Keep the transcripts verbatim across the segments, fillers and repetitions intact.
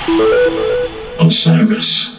Osiris.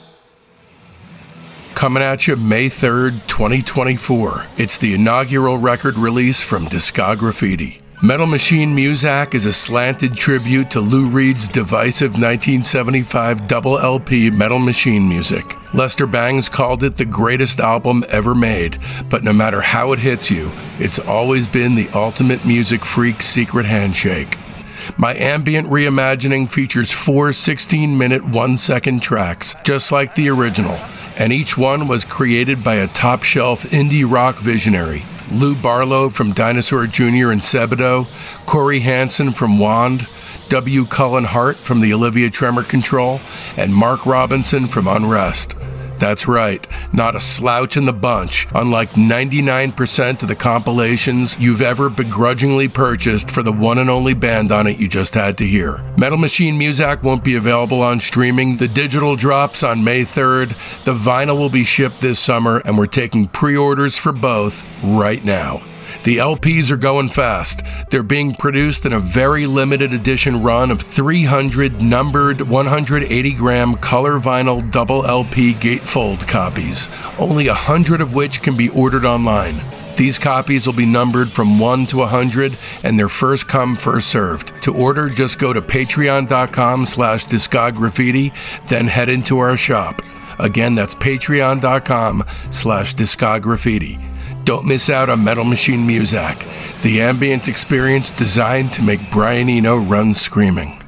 Coming at you May third, twenty twenty-four. It's the inaugural record release from Discograffiti. Metal Machine Muzak is a slanted tribute to Lou Reed's divisive nineteen seventy-five double L P Metal Machine Music. Lester Bangs called it the greatest album ever made, but no matter how it hits you, it's always been the ultimate music freak secret handshake. My ambient reimagining features four sixteen-minute, one-second tracks, just like the original, and each one was created by a top-shelf indie rock visionary. Lou Barlow from Dinosaur Junior and Sebadoh, Corey Hansen from Wand, W. Cullen Hart from the Olivia Tremor Control, and Mark Robinson from Unrest. That's right, not a slouch in the bunch, unlike ninety-nine percent of the compilations you've ever begrudgingly purchased for the one and only band on it you just had to hear. Metal Machine Muzak won't be available on streaming. The digital drops on May third. The vinyl will be shipped this summer, and we're taking pre-orders for both right now. The L Ps are going fast. They're being produced in a very limited edition run of three hundred numbered one hundred eighty gram color vinyl double L P gatefold copies, only one hundred of which can be ordered online. These copies will be numbered from one to one hundred, and they're first come, first served. To order, just go to patreon.com slash discograffiti, then head into our shop. Again, that's patreon.com slash discograffiti. Don't miss out on Metal Machine Muzak, the ambient experience designed to make Brian Eno run screaming.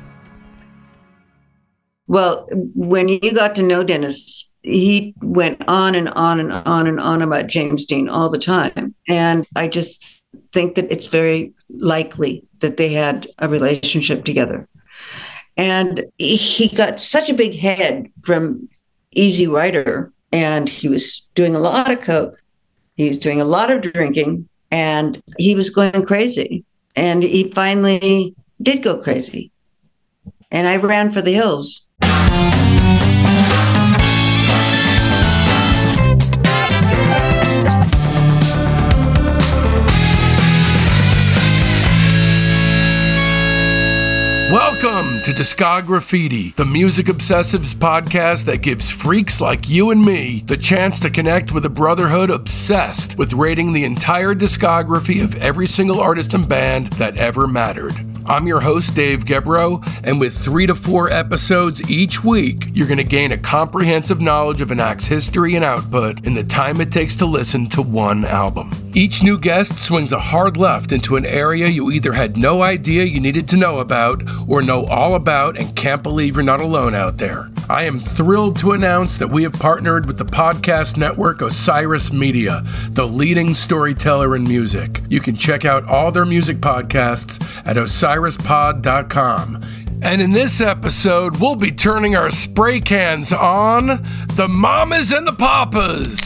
Well, when you got to know Dennis, he went on and on and on and on about James Dean all the time. And I just think that it's very likely that they had a relationship together. And he got such a big head from Easy Rider, and he was doing a lot of coke. He was doing a lot of drinking, and he was going crazy. And he finally did go crazy. And I ran for the hills. Welcome to Discograffiti, the Music Obsessives podcast that gives freaks like you and me the chance to connect with a brotherhood obsessed with rating the entire discography of every single artist and band that ever mattered. I'm your host, Dave Gebrow, and with three to four episodes each week, you're going to gain a comprehensive knowledge of an act's history and output in the time it takes to listen to one album. Each new guest swings a hard left into an area you either had no idea you needed to know about or know all about and can't believe you're not alone out there. I am thrilled to announce that we have partnered with the podcast network Osiris Media, the leading storyteller in music. You can check out all their music podcasts at osiris pod dot com. And in this episode, we'll be turning our spray cans on the Mamas and the Papas,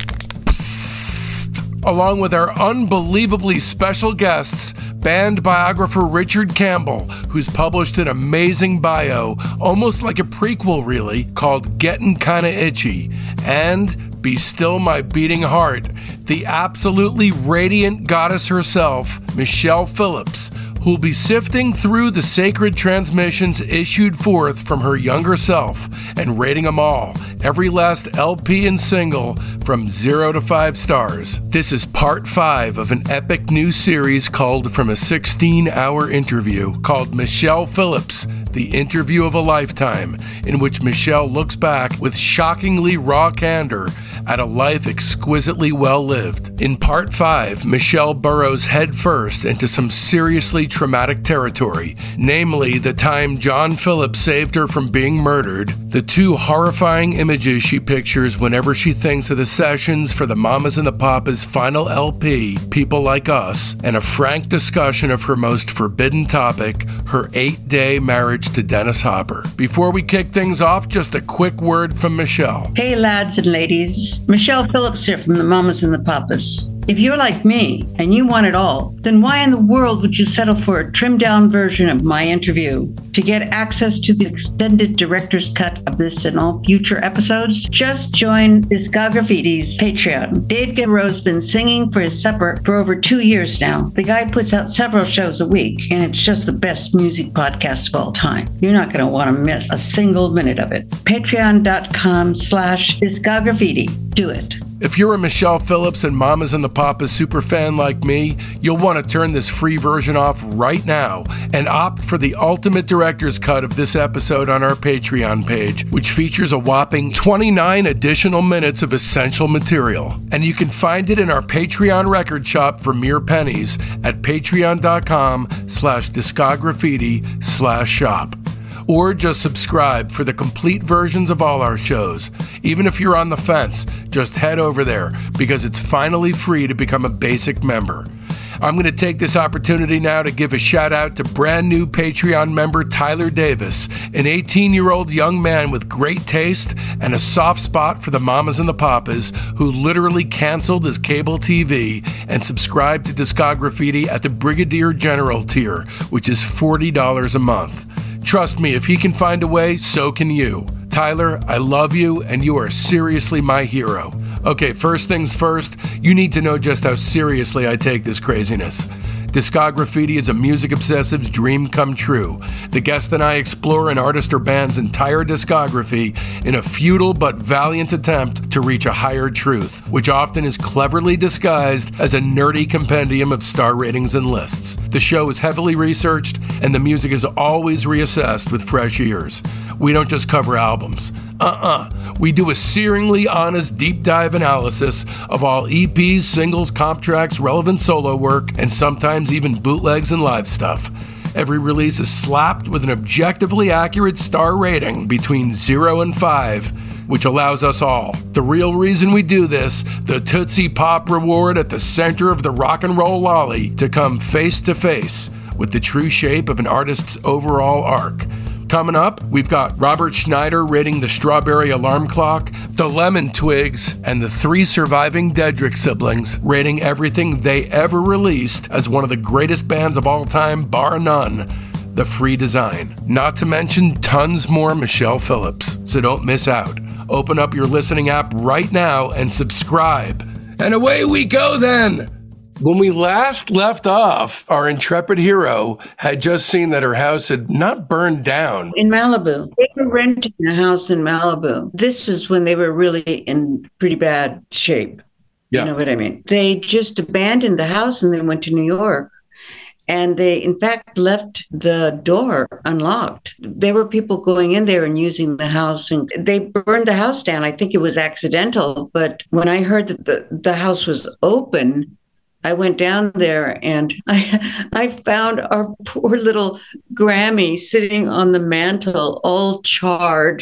along with our unbelievably special guests, band biographer Richard Campbell, who's published an amazing bio, almost like a prequel really, called Gettin' Kinda Itchy, and Be Still My Beating Heart, the absolutely radiant goddess herself, Michelle Phillips, who'll be sifting through the sacred transmissions issued forth from her younger self and rating them all, every last L P and single from zero to five stars. This is part five of an epic new series called From a sixteen-Hour Interview, called Michelle Phillips, The Interview of a Lifetime, in which Michelle looks back with shockingly raw candor at a life exquisitely well lived. In part five, Michelle burrows headfirst into some seriously traumatic territory, namely the time John Phillips saved her from being murdered, the two horrifying images she pictures whenever she thinks of the sessions for the Mamas and the Papas' final L P, People Like Us, and a frank discussion of her most forbidden topic, her eight-day marriage to Dennis Hopper. Before we kick things off, just a quick word from Michelle. Hey, lads and ladies. Michelle Phillips here from the Mamas and the Papas. If you're like me and you want it all, then why in the world would you settle for a trimmed down version of my interview? To get access to the extended director's cut of this and all future episodes, just join Discography's Patreon. Dave Gabbro's been singing for his supper for over two years now. The guy puts out several shows a week, and it's just the best music podcast of all time. You're not going to want to miss a single minute of it. Patreon.com slash Discography. Do it. If you're a Michelle Phillips and Mamas and the Papas superfan like me, you'll want to turn this free version off right now and opt for the ultimate director's cut of this episode on our Patreon page, which features a whopping twenty-nine additional minutes of essential material. And you can find it in our Patreon record shop for mere pennies at patreon.com slash discography slash shop. Or just subscribe for the complete versions of all our shows. Even if you're on the fence, just head over there because it's finally free to become a basic member. I'm going to take this opportunity now to give a shout out to brand new Patreon member Tyler Davis, an eighteen-year-old young man with great taste and a soft spot for the Mamas and the Papas, who literally canceled his cable T V and subscribed to Discography at the Brigadier General tier, which is forty dollars a month. Trust me, if he can find a way, so can you. Tyler, I love you, and you are seriously my hero. Okay, first things first, you need to know just how seriously I take this craziness. Discography is a music obsessive's dream come true. The guest and I explore an artist or band's entire discography in a futile but valiant attempt to reach a higher truth, which often is cleverly disguised as a nerdy compendium of star ratings and lists. The show is heavily researched, and the music is always reassessed with fresh ears. We don't just cover albums. Uh-uh. We do a searingly honest deep dive analysis of all E Ps, singles, comp tracks, relevant solo work, and sometimes even bootlegs and live stuff. Every release is slapped with an objectively accurate star rating between zero and five, which allows us all, the real reason we do this, the Tootsie Pop reward at the center of the rock and roll lolly, to come face to face with the true shape of an artist's overall arc. Coming up, we've got Robert Schneider rating the Strawberry Alarm Clock, the Lemon Twigs, and the three surviving Dedrick siblings rating everything they ever released as one of the greatest bands of all time, bar none, The Free Design. Not to mention tons more Michelle Phillips, so don't miss out. Open up your listening app right now and subscribe. And away we go then! When we last left off, our intrepid hero had just seen that her house had not burned down. In Malibu. They were renting a house in Malibu. This is when they were really in pretty bad shape. Yeah. You know what I mean? They just abandoned the house and they went to New York. And they, in fact, left the door unlocked. There were people going in there and using the house, and they burned the house down. I think it was accidental. But when I heard that the, the house was open, I went down there and I I found our poor little Grammy sitting on the mantle, all charred.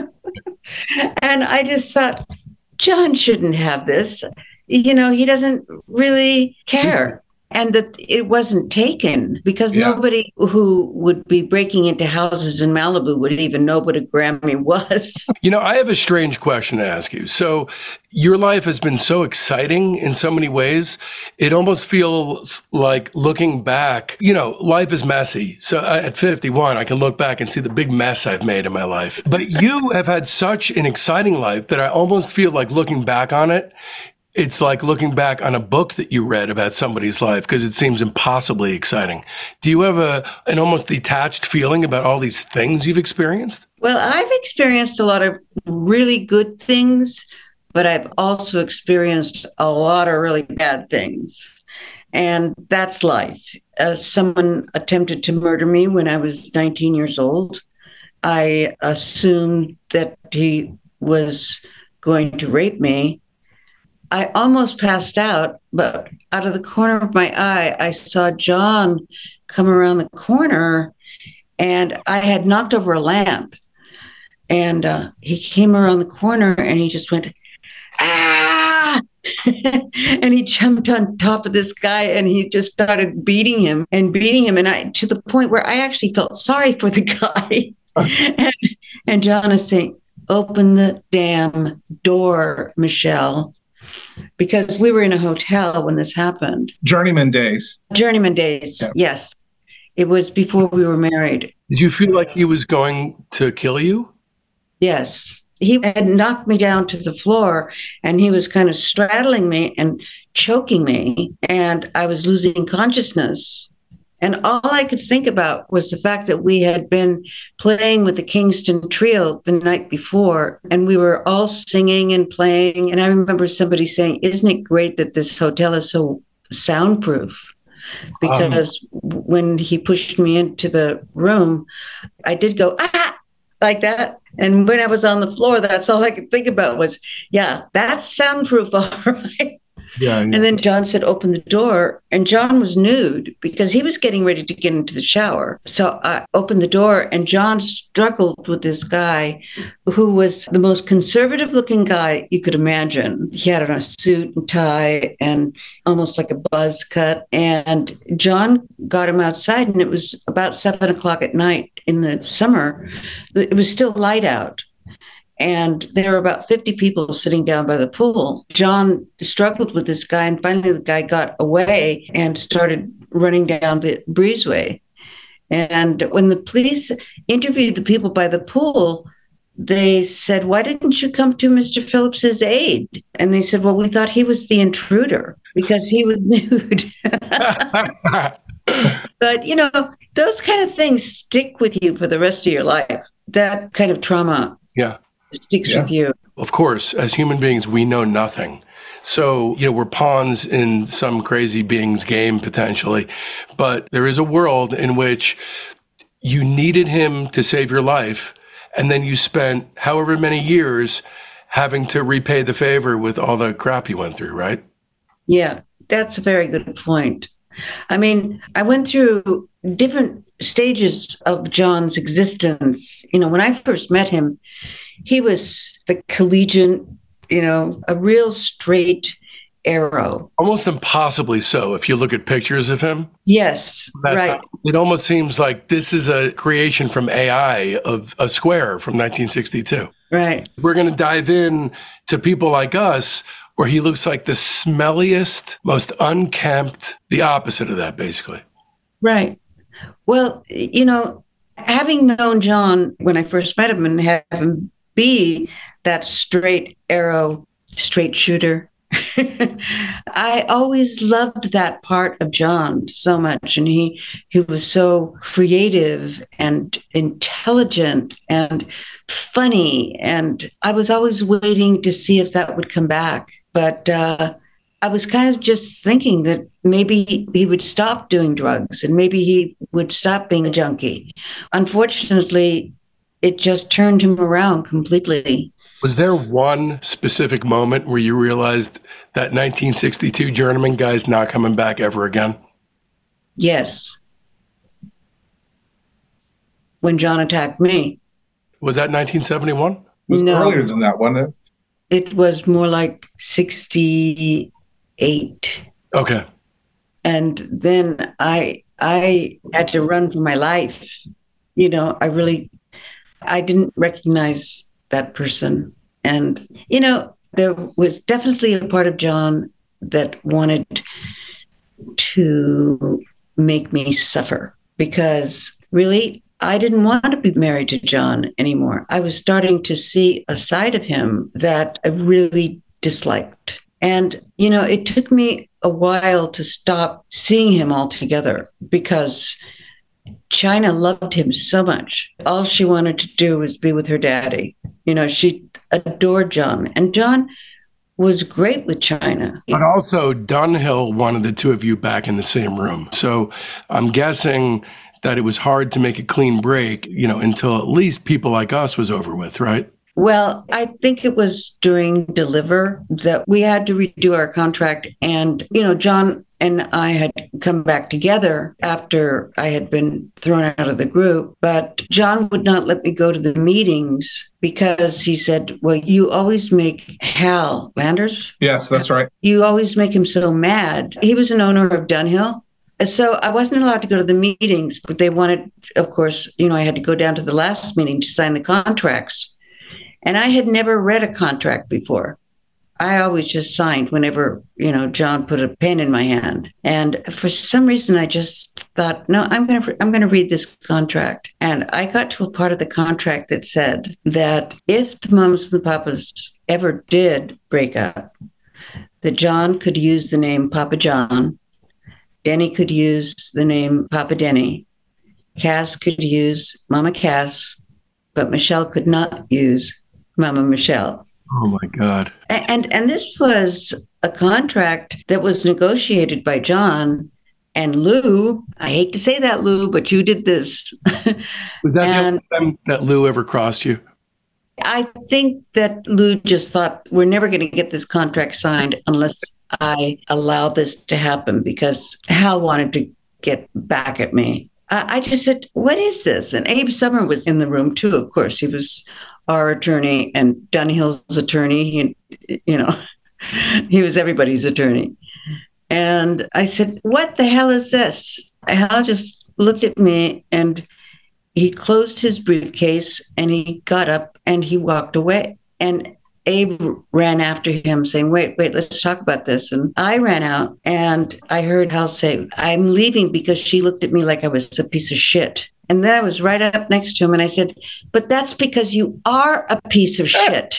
And I just thought, John shouldn't have this. You know, he doesn't really care. And that it wasn't taken because yeah. nobody who would be breaking into houses in Malibu would even know what a Grammy was. You know, I have a strange question to ask you. So your life has been so exciting in so many ways. It almost feels like looking back, you know, life is messy. So at fifty-one, I can look back and see the big mess I've made in my life. But you have had such an exciting life that I almost feel like looking back on it, it's like looking back on a book that you read about somebody's life because it seems impossibly exciting. Do you have a an almost detached feeling about all these things you've experienced? Well, I've experienced a lot of really good things, but I've also experienced a lot of really bad things. And that's life. Uh, someone attempted to murder me when I was nineteen years old. I assumed that he was going to rape me. I almost passed out, but out of the corner of my eye, I saw John come around the corner, and I had knocked over a lamp. And uh, he came around the corner, and he just went, ah! And he jumped on top of this guy, and he just started beating him and beating him, and I to the point where I actually felt sorry for the guy. and, and John is saying, open the damn door, Michelle. because we were in a hotel when this happened. Journeyman days. Journeyman days, yeah. Yes. It was before we were married. Did you feel like he was going to kill you? Yes. He had knocked me down to the floor, and he was kind of straddling me and choking me, and I was losing consciousness. And all I could think about was the fact that we had been playing with the Kingston Trio the night before, and we were all singing and playing. And I remember somebody saying, "Isn't it great that this hotel is so soundproof?" Because um, when he pushed me into the room, I did go, ah, like that. And when I was on the floor, that's all I could think about was, yeah, that's soundproof, all right. Yeah, yeah. And then John said, open the door. And John was nude because he was getting ready to get into the shower. So I opened the door, and John struggled with this guy who was the most conservative looking guy you could imagine. He had on a suit and tie and almost like a buzz cut. And John got him outside, and it was about seven o'clock at night in the summer. It was still light out. And there were about fifty people sitting down by the pool. John struggled with this guy, and finally the guy got away and started running down the breezeway. And when the police interviewed the people by the pool, they said, "Why didn't you come to Mister Phillips's aid?" And they said, "Well, we thought he was the intruder because he was nude." But, you know, those kind of things stick with you for the rest of your life. That kind of trauma. Yeah. Sticks yeah. with you. Of course, as human beings, we know nothing. So, you know, we're pawns in some crazy being's game, potentially. But there is a world in which you needed him to save your life, and then you spent however many years having to repay the favor with all the crap you went through, right? Yeah, that's a very good point. I mean, I went through different stages of John's existence. You know, when I first met him, he was the collegiate, you know, a real straight arrow. Almost impossibly so if you look at pictures of him. Yes, that, right. It almost seems like this is a creation from A I of a square from nineteen sixty-two. Right. We're going to dive in to people like us where he looks like the smelliest, most unkempt, the opposite of that, basically. Right. Well, you know, having known John when I first met him and have him be that straight arrow, straight shooter, I always loved that part of John so much. And he, he was so creative and intelligent and funny. And I was always waiting to see if that would come back. But uh, I was kind of just thinking that maybe he would stop doing drugs and maybe he would stop being a junkie. Unfortunately, it just turned him around completely. Was there one specific moment where you realized that nineteen sixty-two Journeyman guy's not coming back ever again? Yes. When John attacked me. Was that nineteen seventy-one? It was no. earlier than that, wasn't it? It was more like sixty-eight. Okay. And then I I had to run for my life. You know, I really, I didn't recognize that person. And, you know, there was definitely a part of John that wanted to make me suffer because really, I didn't want to be married to John anymore. I was starting to see a side of him that I really disliked. And, you know, it took me a while to stop seeing him altogether because China loved him so much. All she wanted to do was be with her daddy. You know, she adored John. And John was great with China. But also Dunhill wanted the two of you back in the same room. So I'm guessing that it was hard to make a clean break, you know, until at least People Like Us was over with, right? Well, I think it was during Deliver that we had to redo our contract. And, you know, John and I had come back together after I had been thrown out of the group. But John would not let me go to the meetings because he said, well, you always make Hal Landers. Yes, that's right. You always make him so mad. He was an owner of Dunhill. So I wasn't allowed to go to the meetings, but they wanted, of course, you know, I had to go down to the last meeting to sign the contracts. And I had never read a contract before. I always just signed whenever, you know, John put a pen in my hand. And for some reason, I just thought, no, I'm going to, I'm going to read this contract. And I got to a part of the contract that said that if the Mamas and the Papas ever did break up, that John could use the name Papa John, Denny could use the name Papa Denny, Cass could use Mama Cass, but Michelle could not use Mama Michelle. Oh my God. And and this was a contract that was negotiated by John and Lou. I hate to say that, Lou, but you did this. Was that and the only time that Lou ever crossed you? I think that Lou just thought, we're never going to get this contract signed unless I allow this to happen, because Hal wanted to get back at me. I, I just said, what is this? And Abe Summer was in the room too, of course. He was our attorney and Dunhill's attorney. He, you know, he was everybody's attorney. And I said, what the hell is this? Hal just looked at me and he closed his briefcase and he got up and he walked away. And Abe ran after him saying, wait, wait, let's talk about this. And I ran out and I heard Hal say, I'm leaving because she looked at me like I was a piece of shit. And then I was right up next to him and I said, but that's because you are a piece of shit.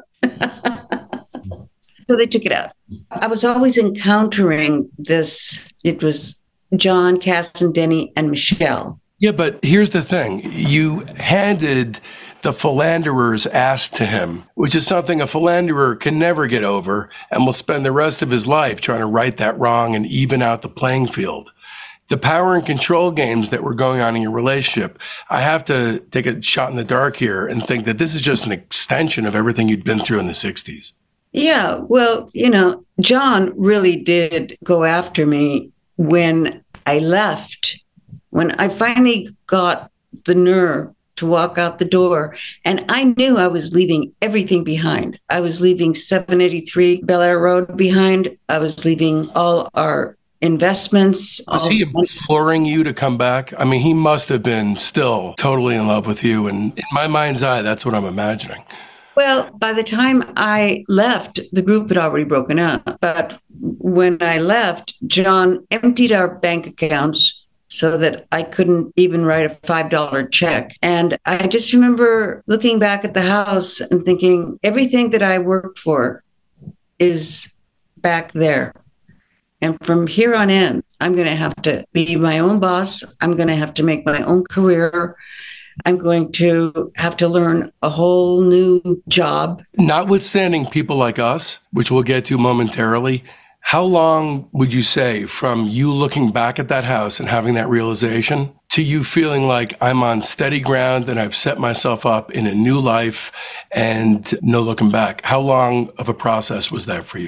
So they took it out. I was always encountering this. It was John, Cass, and Denny, and Michelle. Yeah, but here's the thing. You handed the philanderer's ass to him, which is something a philanderer can never get over and will spend the rest of his life trying to right that wrong and even out the playing field. The power and control games that were going on in your relationship, I have to take a shot in the dark here and think that this is just an extension of everything you'd been through in the sixties. Yeah, well, you know, John really did go after me when I left, when I finally got the nerve to walk out the door. And I knew I was leaving everything behind. I was leaving seven eighty-three Bel Air Road behind. I was leaving all our investments. Was he imploring you to come back? I mean, he must have been still totally in love with you. And in my mind's eye, that's what I'm imagining. Well, by the time I left, the group had already broken up. But when I left, John emptied our bank accounts so that I couldn't even write a five dollar check. And I just remember looking back at the house and thinking, everything that I worked for is back there. And from here on in, I'm going to have to be my own boss. I'm going to have to make my own career. I'm going to have to learn a whole new job. Notwithstanding people like us, which we'll get to momentarily, how long would you say from you looking back at that house and having that realization to you feeling like I'm on steady ground and I've set myself up in a new life and no looking back? How long of a process was that for you?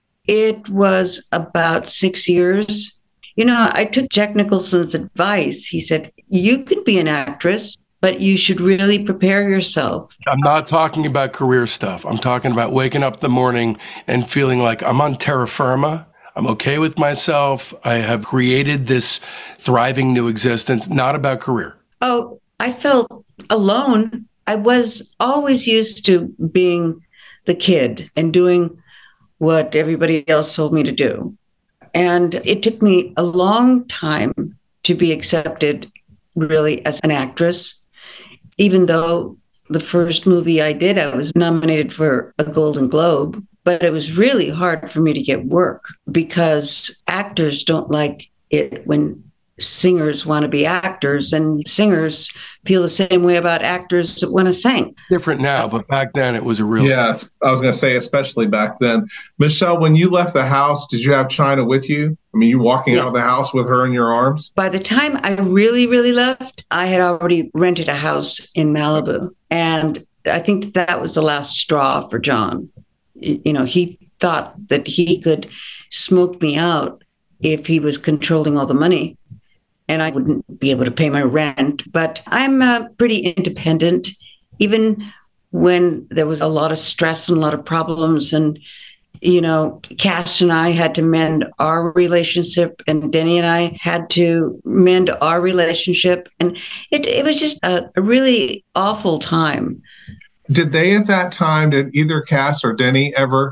It was about six years. You know, I took Jack Nicholson's advice. He said, you could be an actress, but you should really prepare yourself. I'm not talking about career stuff. I'm talking about waking up in the morning and feeling like I'm on terra firma. I'm okay with myself. I have created this thriving new existence, not about career. Oh, I felt alone. I was always used to being the kid and doing what everybody else told me to do. And it took me a long time to be accepted really as an actress, even though the first movie I did, I was nominated for a Golden Globe, but it was really hard for me to get work because actors don't like it when singers want to be actors, and singers feel the same way about actors that want to sing. Different now, but back then it was a real... Yeah, I was going to say, especially back then. Michelle, when you left the house, did you have China with you? I mean, you walking Yes. out of the house with her in your arms? By the time I really, really left, I had already rented a house in Malibu. And I think that, that was the last straw for John. You know, he thought that he could smoke me out if he was controlling all the money, and I wouldn't be able to pay my rent. But I'm uh, pretty independent, even when there was a lot of stress and a lot of problems. And, you know, Cass and I had to mend our relationship, and Denny and I had to mend our relationship. And it, it was just a, a really awful time. Did they at that time, did either Cass or Denny ever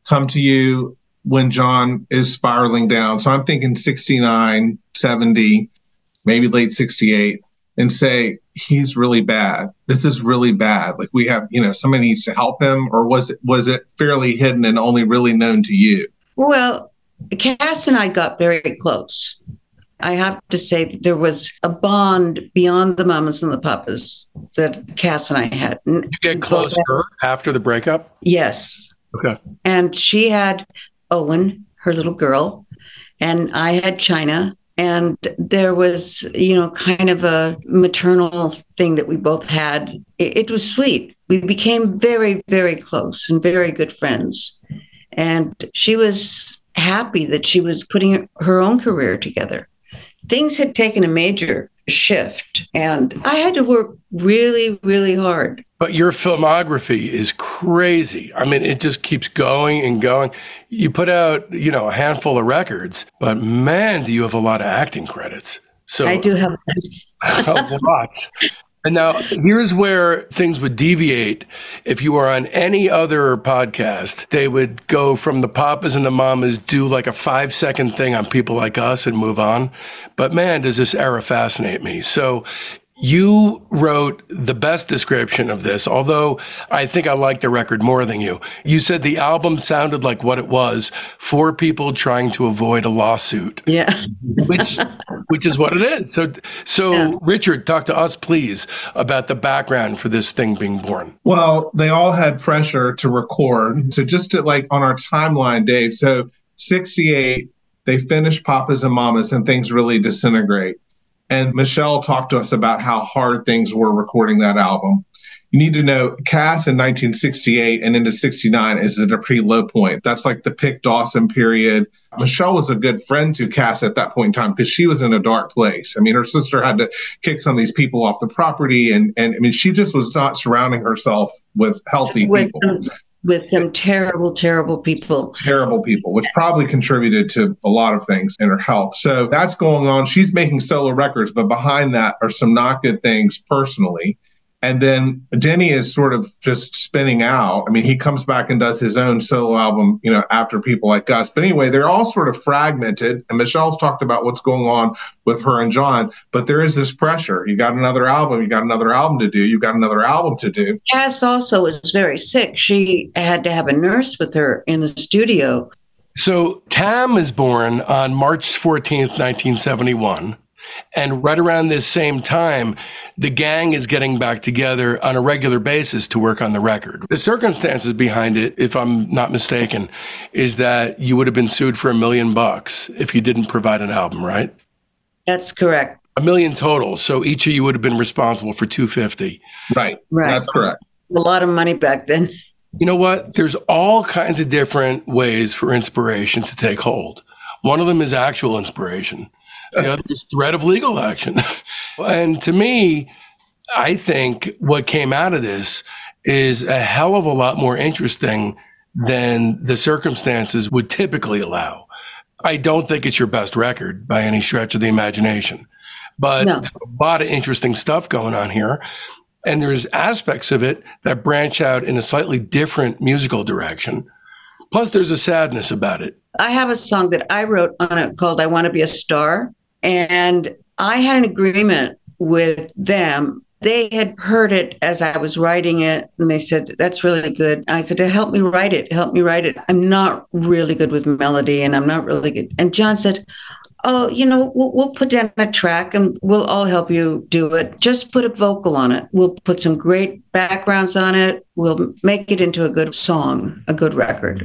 come to you when John is spiraling down. So I'm thinking sixty-nine, seventy, maybe late sixty-eight, and say, he's really bad. This is really bad. Like we have, you know, somebody needs to help him, or was it, was it fairly hidden and only really known to you? Well, Cass and I got very close. I have to say that there was a bond beyond the mamas and the papas that Cass and I had. Did you get close to her after the breakup? Yes. Okay. And she had Owen, her little girl, and I had China. And there was, you know, kind of a maternal thing that we both had. It, it was sweet. We became very, very close and very good friends. And she was happy that she was putting her own career together. Things had taken a major shift, and I had to work really, really hard. But your filmography is crazy. I mean, it just keeps going and going. You put out, you know, a handful of records, but man, do you have a lot of acting credits. So I do have a lot. And now here's where things would deviate. If you were on any other podcast, they would go from the papas and the mamas, do like a five second thing on People Like Us and move on. But man, does this era fascinate me. So you wrote the best description of this, although I think I like the record more than you. You said the album sounded like what it was, four people trying to avoid a lawsuit. Yeah. which which is what it is. So, so yeah. Richard, talk to us, please, about the background for this thing being born. Well, they all had pressure to record. So just to like on our timeline, Dave, so sixty-eight, they finished Papas and Mamas and things really disintegrate. And Michelle talked to us about how hard things were recording that album. You need to know, Cass in nineteen sixty-eight and into sixty-nine is at a pretty low point. That's like the Pick Dawson period. Michelle was a good friend to Cass at that point in time because she was in a dark place. I mean, her sister had to kick some of these people off the property. And, and I mean, she just was not surrounding herself with healthy with, people. With some terrible, terrible people. Terrible people, which probably contributed to a lot of things in her health. So that's going on. She's making solo records, but behind that are some not good things personally. And then Denny is sort of just spinning out. I mean, he comes back and does his own solo album, you know, after People Like Us. But anyway, they're all sort of fragmented. And Michelle's talked about what's going on with her and John. But there is this pressure. You got another album. You got another album to do. You got another album to do. Cass also was very sick. She had to have a nurse with her in the studio. So Tam is born on March fourteenth, nineteen seventy-one. And right around this same time, the gang is getting back together on a regular basis to work on the record. The circumstances behind it, if I'm not mistaken, is that you would have been sued for a million bucks if you didn't provide an album, right? That's correct. A million total. So each of you would have been responsible for two hundred fifty. Right. Right. That's correct. A lot of money back then. You know what? There's all kinds of different ways for inspiration to take hold. One of them is actual inspiration. The other is threat of legal action. And to me, I think what came out of this is a hell of a lot more interesting than the circumstances would typically allow. I don't think it's your best record by any stretch of the imagination, but no. a lot of interesting stuff going on here. And there's aspects of it that branch out in a slightly different musical direction. Plus, there's a sadness about it. I have a song that I wrote on it called I Want to Be a Star. And I had an agreement with them. They had heard it as I was writing it, and they said, that's really good. I said, help me write it, help me write it. I'm not really good with melody, and I'm not really good. And John said, oh, you know, we'll, we'll put down a track, and we'll all help you do it. Just put a vocal on it. We'll put some great backgrounds on it. We'll make it into a good song, a good record.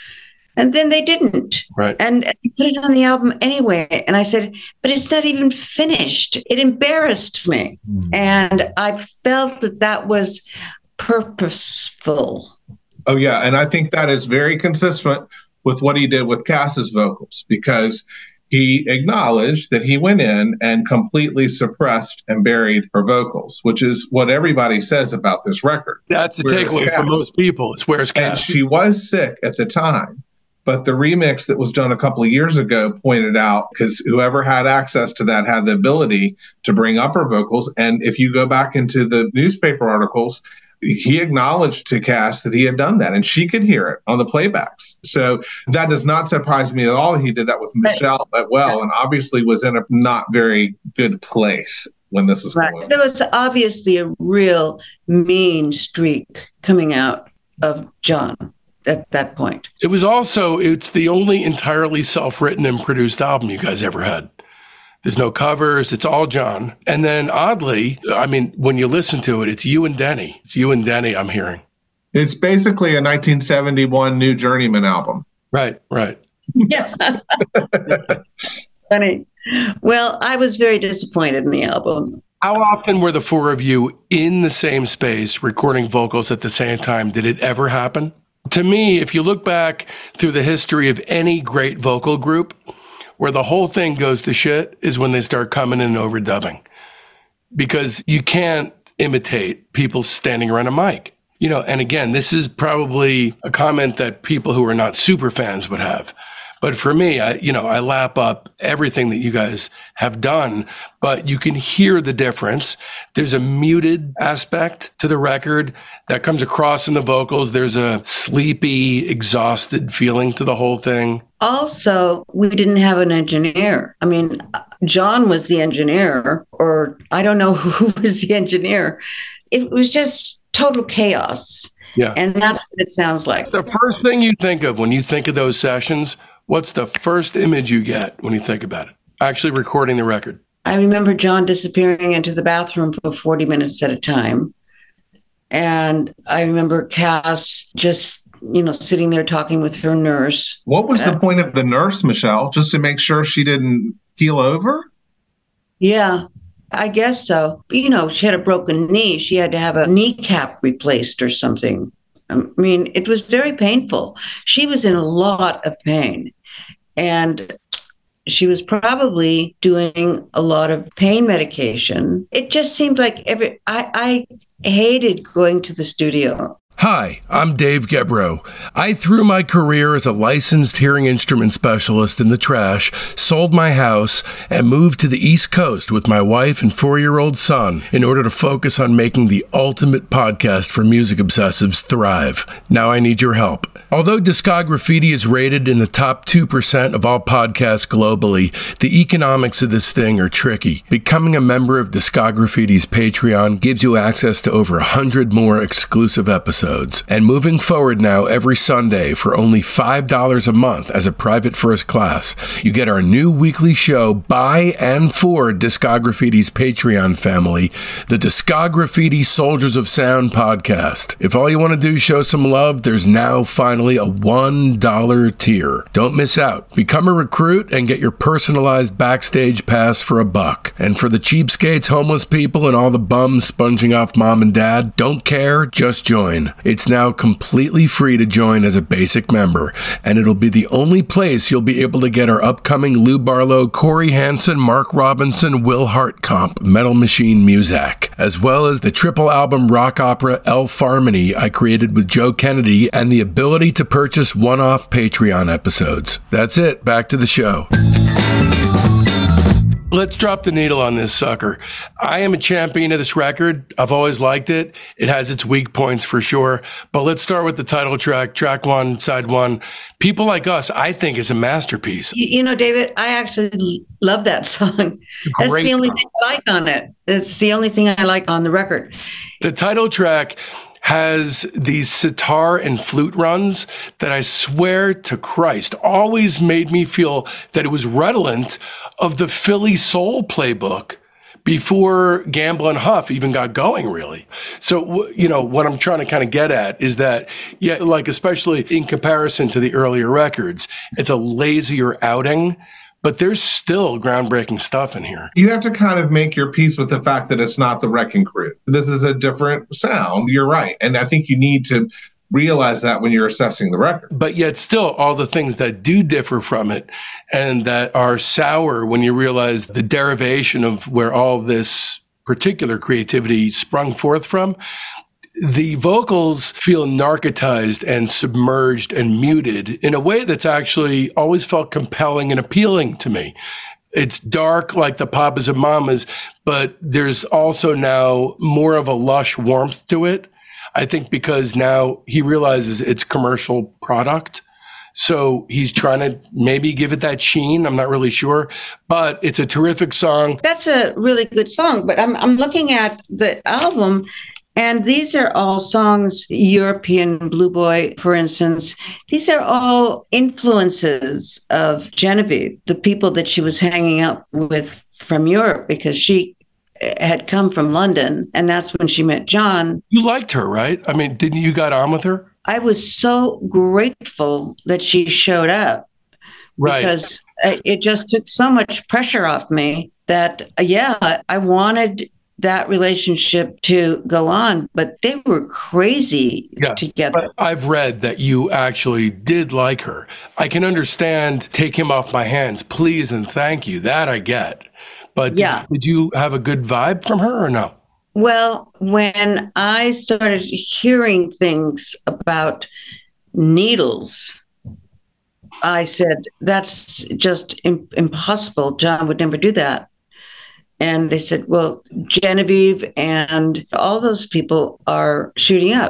And then they didn't. Right. And they put it on the album anyway. And I said, but it's not even finished. It embarrassed me. Mm. And I felt that that was purposeful. Oh, yeah. And I think that is very consistent with what he did with Cass's vocals, because he acknowledged that he went in and completely suppressed and buried her vocals, which is what everybody says about this record. That's the takeaway for most people. It's where's Cass. And she was sick at the time. But the remix that was done a couple of years ago pointed out, because whoever had access to that had the ability to bring up her vocals. And if you go back into the newspaper articles, he acknowledged to Cass that he had done that, and she could hear it on the playbacks. So that does not surprise me at all. He did that with Michelle as well, and obviously was in a not very good place when this was right. going on. There was obviously a real mean streak coming out of John at that point. It was also, it's the only entirely self-written and produced album you guys ever had. There's no covers. It's all John. And then oddly, I mean, when you listen to it, it's you and Denny. It's you and Denny, I'm hearing. It's basically a nineteen seventy-one New Journeyman album. Right, right. Yeah. Funny. Well, I was very disappointed in the album. How often were the four of you in the same space recording vocals at the same time? Did it ever happen? To me, if you look back through the history of any great vocal group, where the whole thing goes to shit is when they start coming in and overdubbing. Because you can't imitate people standing around a mic. You know, and again, this is probably a comment that people who are not super fans would have. But for me, I, you know, I lap up everything that you guys have done, but you can hear the difference. There's a muted aspect to the record that comes across in the vocals. There's a sleepy, exhausted feeling to the whole thing. Also, we didn't have an engineer. I mean, John was the engineer, or I don't know who was the engineer. It was just total chaos. Yeah. And that's what it sounds like. The first thing you think of when you think of those sessions, what's the first image you get when you think about it? Actually recording the record. I remember John disappearing into the bathroom for forty minutes at a time. And I remember Cass just, you know, sitting there talking with her nurse. What was uh, the point of the nurse, Michelle? Just to make sure she didn't keel over? Yeah, I guess so. You know, she had a broken knee. She had to have a kneecap replaced or something. I mean, it was very painful. She was in a lot of pain. And she was probably doing a lot of pain medication. It just seemed like every I, I hated going to the studio. Hi, I'm Dave Gebrow. I threw my career as a licensed hearing instrument specialist in the trash, sold my house, and moved to the East Coast with my wife and four-year-old son in order to focus on making the ultimate podcast for music obsessives thrive. Now I need your help. Although Discograffiti is rated in the top two percent of all podcasts globally, the economics of this thing are tricky. Becoming a member of Discograffiti's Patreon gives you access to over one hundred more exclusive episodes. And moving forward now every Sunday for only five dollars a month as a private first class, you get our new weekly show by and for Discograffiti's Patreon family, the Discograffiti Soldiers of Sound podcast. If all you want to do is show some love, there's now finally a one dollar tier. Don't miss out. Become a recruit and get your personalized backstage pass for a buck. And for the cheapskates, homeless people, and all the bums sponging off mom and dad, don't care, just join. It's now completely free to join as a basic member, and it'll be the only place you'll be able to get our upcoming Lou Barlow, Corey Hansen, Mark Robinson, Will Hart comp, Metal Machine Muzak, as well as the triple album rock opera Elf Harmony I created with Joe Kennedy, and the ability to purchase one-off Patreon episodes. That's it. Back to the show. Let's drop the needle on this sucker. I am a champion of this record. I've always liked it. It has its weak points for sure. But let's start with the title track, track one, side one. People Like Us, I think, is a masterpiece. You, you know, David, I actually love that song. That's the only thing I like on it. It's the only thing I like on the record. The title track has these sitar and flute runs that I swear to Christ always made me feel that it was redolent of the Philly Soul playbook before Gamble and Huff even got going, really. So, you know, what I'm trying to kind of get at is that, yeah, like especially in comparison to the earlier records, it's a lazier outing. But there's still groundbreaking stuff in here. You have to kind of make your peace with the fact that it's not the Wrecking Crew. This is a different sound. You're right. And I think you need to realize that when you're assessing the record. But yet still all the things that do differ from it and that are sour when you realize the derivation of where all this particular creativity sprung forth from, the vocals feel narcotized and submerged and muted in a way that's actually always felt compelling and appealing to me. It's dark like the Papas and Mamas, but there's also now more of a lush warmth to it. I think because now he realizes it's commercial product. So he's trying to maybe give it that sheen. I'm not really sure, but it's a terrific song. That's a really good song, but I'm I'm looking at the album, and these are all songs, European Blue Boy, for instance. These are all influences of Genevieve, the people that she was hanging out with from Europe, because she had come from London, and that's when she met John. You liked her, right? I mean, didn't you got on with her? I was so grateful that she showed up, right? Because it just took so much pressure off me that, yeah, I wanted that relationship to go on, but they were crazy yeah, together. I've read that you actually did like her. I can understand take him off my hands, please and thank you. That I get. But yeah. did, did you have a good vibe from her or no? Well, when I started hearing things about needles, I said, that's just im- impossible. John would never do that. And they said, well, Genevieve and all those people are shooting up.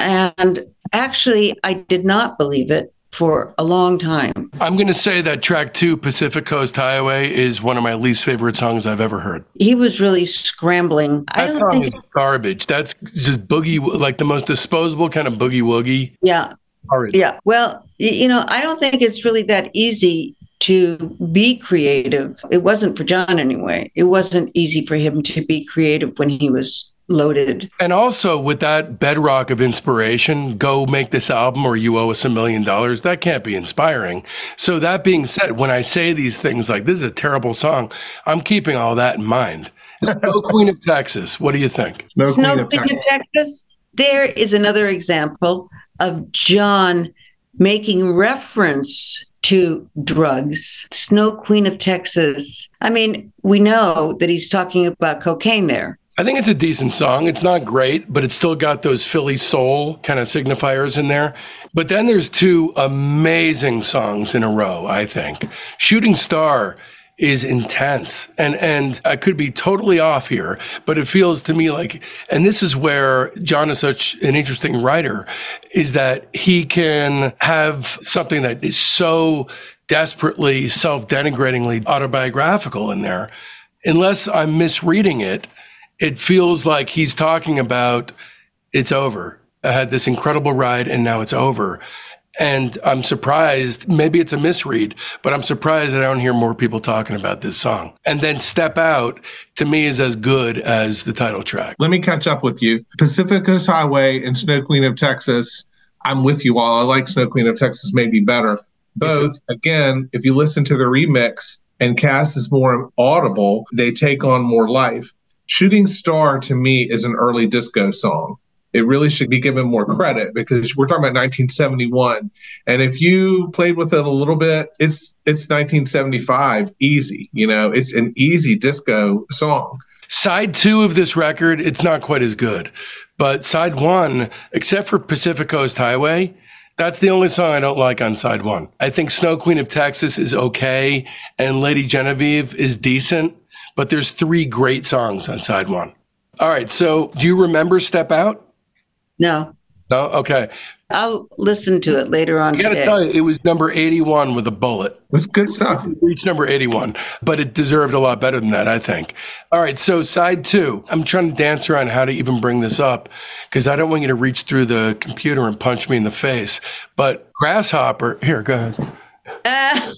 And actually, I did not believe it for a long time. I'm going to say that track two, Pacific Coast Highway, is one of my least favorite songs I've ever heard. He was really scrambling. That I don't song think is garbage. That's just boogie, like the most disposable kind of boogie woogie. Yeah. Garbage. Yeah. Well, you know, I don't think it's really that easy to be creative. It wasn't for John anyway. It wasn't easy for him to be creative when he was loaded. And also with that bedrock of inspiration, go make this album or you owe us a million dollars, that can't be inspiring. So that being said, when I say these things like this is a terrible song, I'm keeping all that in mind. Snow Queen of Texas, what do you think? Snow, Snow Queen, of, Queen Texas. of Texas. There is another example of John making reference to drugs. Snow Queen of Texas. I mean, we know that he's talking about cocaine there. I think it's a decent song. It's not great, but it's still got those Philly soul kind of signifiers in there. But then there's two amazing songs in a row, I think. Shooting Star is intense. And and I could be totally off here, but it feels to me like, and this is where John is such an interesting writer, is that he can have something that is so desperately self-denigratingly autobiographical in there. Unless I'm misreading it, it feels like he's talking about it's over. I had this incredible ride and now it's over. And I'm surprised, maybe it's a misread, but I'm surprised that I don't hear more people talking about this song. And then Step Out, to me, is as good as the title track. Let me catch up with you. Pacific Coast Highway and Snow Queen of Texas, I'm with you all. I like Snow Queen of Texas maybe better. Both, again, if you listen to the remix and Cass is more audible, they take on more life. Shooting Star, to me, is an early disco song. It really should be given more credit because we're talking about nineteen seventy-one. And if you played with it a little bit, it's it's nineteen seventy-five, easy. You know, it's an easy disco song. Side two of this record, it's not quite as good. But side one, except for Pacific Coast Highway, that's the only song I don't like on side one. I think Snow Queen of Texas is okay, and Lady Genevieve is decent. But there's three great songs on side one. All right. So do you remember Step Out? No. No? Okay. I'll listen to it later on I gotta today. tell you, it was number eighty-one with a bullet. That's good stuff. It reached number eighty-one, but it deserved a lot better than that, I think. All right. So side two, I'm trying to dance around how to even bring this up because I don't want you to reach through the computer and punch me in the face. But Grasshopper, here, go ahead. Uh.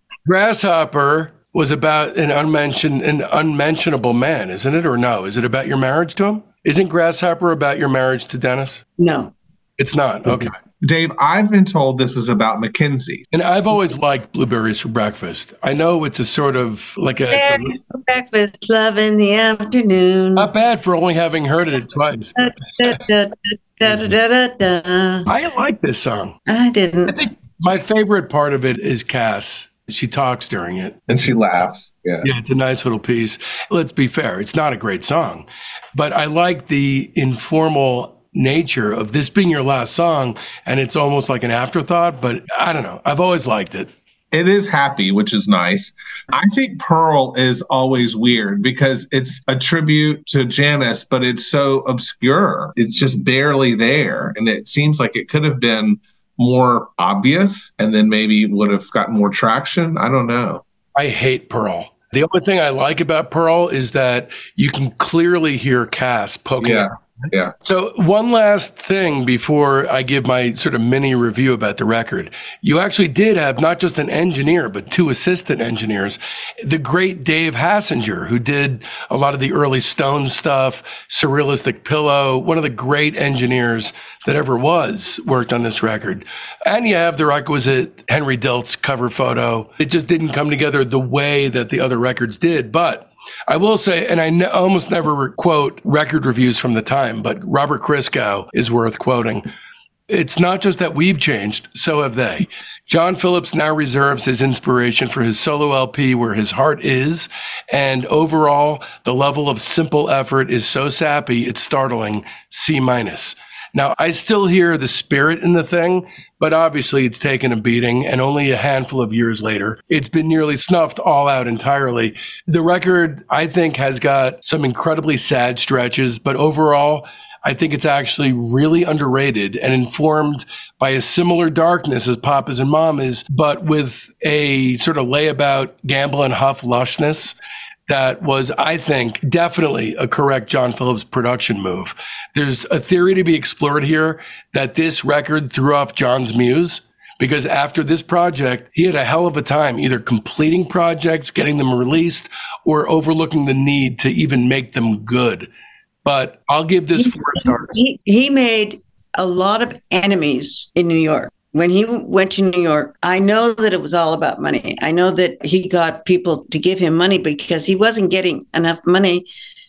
Grasshopper was about an unmentioned, an unmentionable man, isn't it? Or no? Is it about your marriage to him? Isn't Grasshopper about your marriage to Dennis? No. It's not. Okay. Dave, I've been told this was about Mackenzie. And I've always liked Blueberries for Breakfast. I know it's a sort of like a... It's a breakfast, love in the afternoon. Not bad for only having heard it twice. Da, da, da, da, da, da, da. I like this song. I didn't. I think my favorite part of it is Cass. She talks during it. And she laughs. Yeah. Yeah, it's a nice little piece. Let's be fair. It's not a great song. But I like the informal nature of this being your last song. And it's almost like an afterthought. But I don't know. I've always liked it. It is happy, which is nice. I think Pearl is always weird because it's a tribute to Janis, but it's so obscure. It's just barely there. And it seems like it could have been more obvious and then maybe would have gotten more traction. I don't know. I hate Pearl. The only thing I like about Pearl is that you can clearly hear Cass poking Yeah. at her. Yeah. So one last thing before I give my sort of mini review about the record. You actually did have not just an engineer, but two assistant engineers. The great Dave Hassinger, who did a lot of the early Stone stuff, Surrealistic Pillow, one of the great engineers that ever was, worked on this record. And you have the requisite Henry Diltz cover photo. It just didn't come together the way that the other records did. But I will say, and I ne- almost never re- quote record reviews from the time, but Robert Christgau is worth quoting. It's not just that we've changed, so have they. John Phillips now reserves his inspiration for his solo L P Where His Heart Is, and overall, the level of simple effort is so sappy, it's startling, C minus. Now, I still hear the spirit in the thing, but obviously it's taken a beating, and only a handful of years later, it's been nearly snuffed all out entirely. The record, I think, has got some incredibly sad stretches, but overall, I think it's actually really underrated and informed by a similar darkness as Papa's and Mama's, but with a sort of layabout Gamble and Huff lushness that was, I think, definitely a correct John Phillips production move. There's a theory to be explored here that this record threw off John's muse, because after this project, he had a hell of a time either completing projects, getting them released, or overlooking the need to even make them good. But I'll give this four stars. He, he made a lot of enemies in New York. When he went to New York, I know that it was all about money. I know that he got people to give him money because he wasn't getting enough money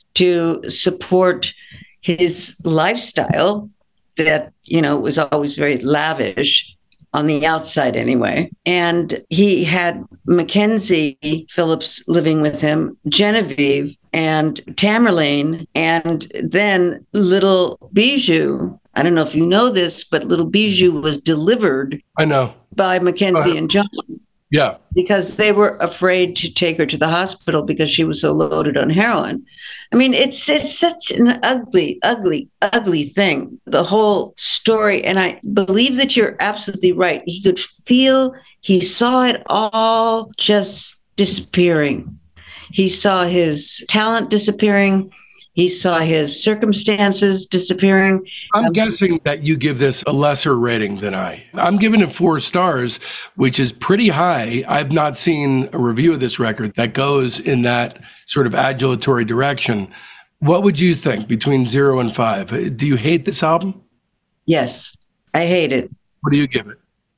to support his lifestyle that, you know, was always very lavish on the outside anyway. And he had Mackenzie Phillips living with him, Genevieve and Tamerlane, and then Little Bijou. I don't know if you know this, but Little Bijou was delivered I know. by Mackenzie uh, and John. Yeah. Because they were afraid to take her to the hospital because she was so loaded on heroin. I mean, it's it's such an ugly, ugly, ugly thing, the whole story. And I believe that you're absolutely right. He could feel, he saw it all just disappearing. He saw his talent disappearing. He saw his circumstances disappearing. I'm um, guessing that you give this a lesser rating than I. I'm giving it four stars, which is pretty high. I've not seen a review of this record that goes in that sort of adulatory direction. What would you think between zero and five? Do you hate this album? Yes, I hate it. What do you give it?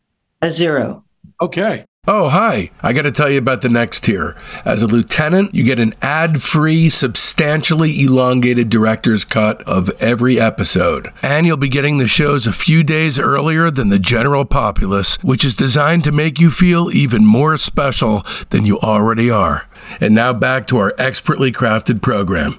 A zero. Okay. Oh, hi. I got to tell you about the next tier. As a lieutenant, you get an ad-free, substantially elongated director's cut of every episode. And you'll be getting the shows a few days earlier than the general populace, which is designed to make you feel even more special than you already are. And now back to our expertly crafted program.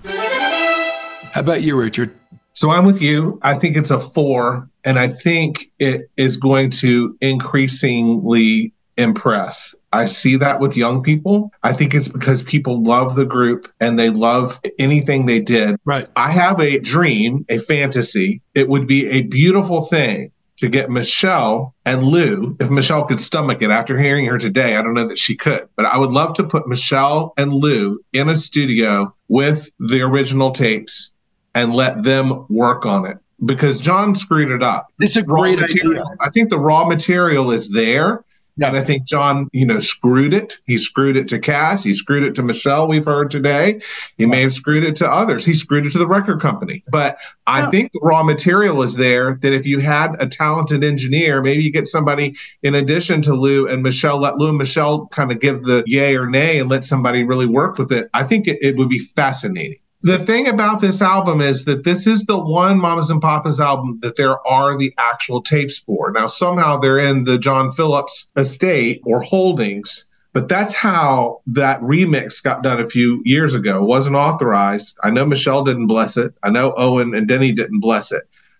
How about you, Richard? So I'm with you. I think it's a four, and I think it is going to increasingly impress. I see that with young people. I think it's because people love the group and they love anything they did. Right. I have a dream, a fantasy. It would be a beautiful thing to get Michelle and Lou, if Michelle could stomach it after hearing her today. I don't know that she could, but I would love to put Michelle and Lou in a studio with the original tapes and let them work on it, because John screwed it up. It's a great idea. I think the raw material is there. Yeah. And I think John, you know, screwed it. He screwed it to Cass. He screwed it to Michelle, we've heard today. He may have screwed it to others. He screwed it to the record company. But I oh. think the raw material is there, that if you had a talented engineer, maybe you get somebody in addition to Lou and Michelle, let Lou and Michelle kind of give the yay or nay and let somebody really work with it. I think it, it would be fascinating. The thing about this album is that this is the one Mamas and Papas album that there are the actual tapes for. Now, somehow they're in the John Phillips estate or holdings, but that's how that remix got done a few years ago. It wasn't authorized. I know Michelle didn't bless it. I know Owen and Denny didn't bless it.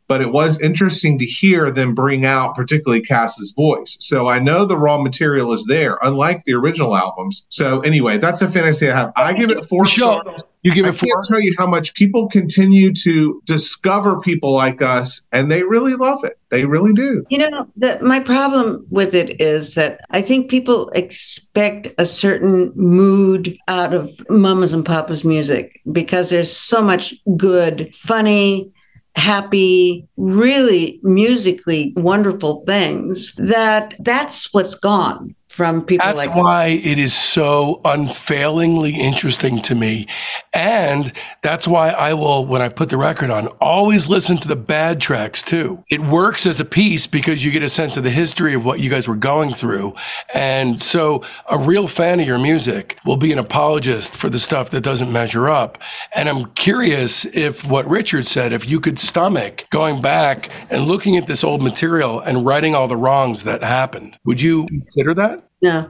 but it was interesting to hear them bring out particularly Cass's voice. So I know the raw material is there, unlike the original albums. So anyway, that's a fantasy I have. I give it four Michelle, stars. You give it I four? can't tell you how much people continue to discover people like us, and they really love it. They really do. You know, the, my problem with it is that I think people expect a certain mood out of Mamas and Papas music because there's so much good, funny, happy, really musically wonderful things that that's what's gone from people That's like why it is so unfailingly interesting to me. And that's why I will, when I put the record on, always listen to the bad tracks too. It works as a piece because you get a sense of the history of what you guys were going through. And so a real fan of your music will be an apologist for the stuff that doesn't measure up. And I'm curious if what Richard said, if you could stomach going back and looking at this old material and righting all the wrongs that happened. Would you consider that? No.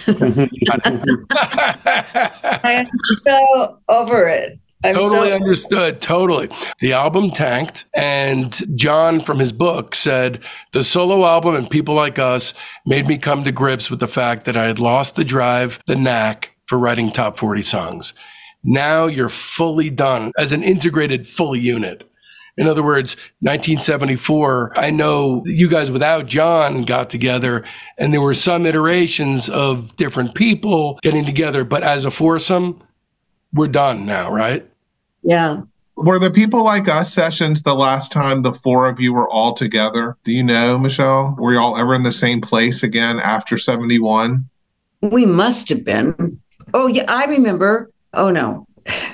I am so over it. I'm totally so- understood. Totally. The album tanked, and John from his book said, the solo album and People Like Us made me come to grips with the fact that I had lost the drive, the knack for writing top forty songs. Now you're fully done as an integrated, full unit. In other words, nineteen seventy-four, I know you guys without John got together and there were some iterations of different people getting together, but as a foursome, we're done now, right? Yeah. Were the People Like Us sessions the last time the four of you were all together? Do you know, Michelle? Were you all ever in the same place again after seventy-one? We must have been. Oh, yeah, I remember. Oh, no.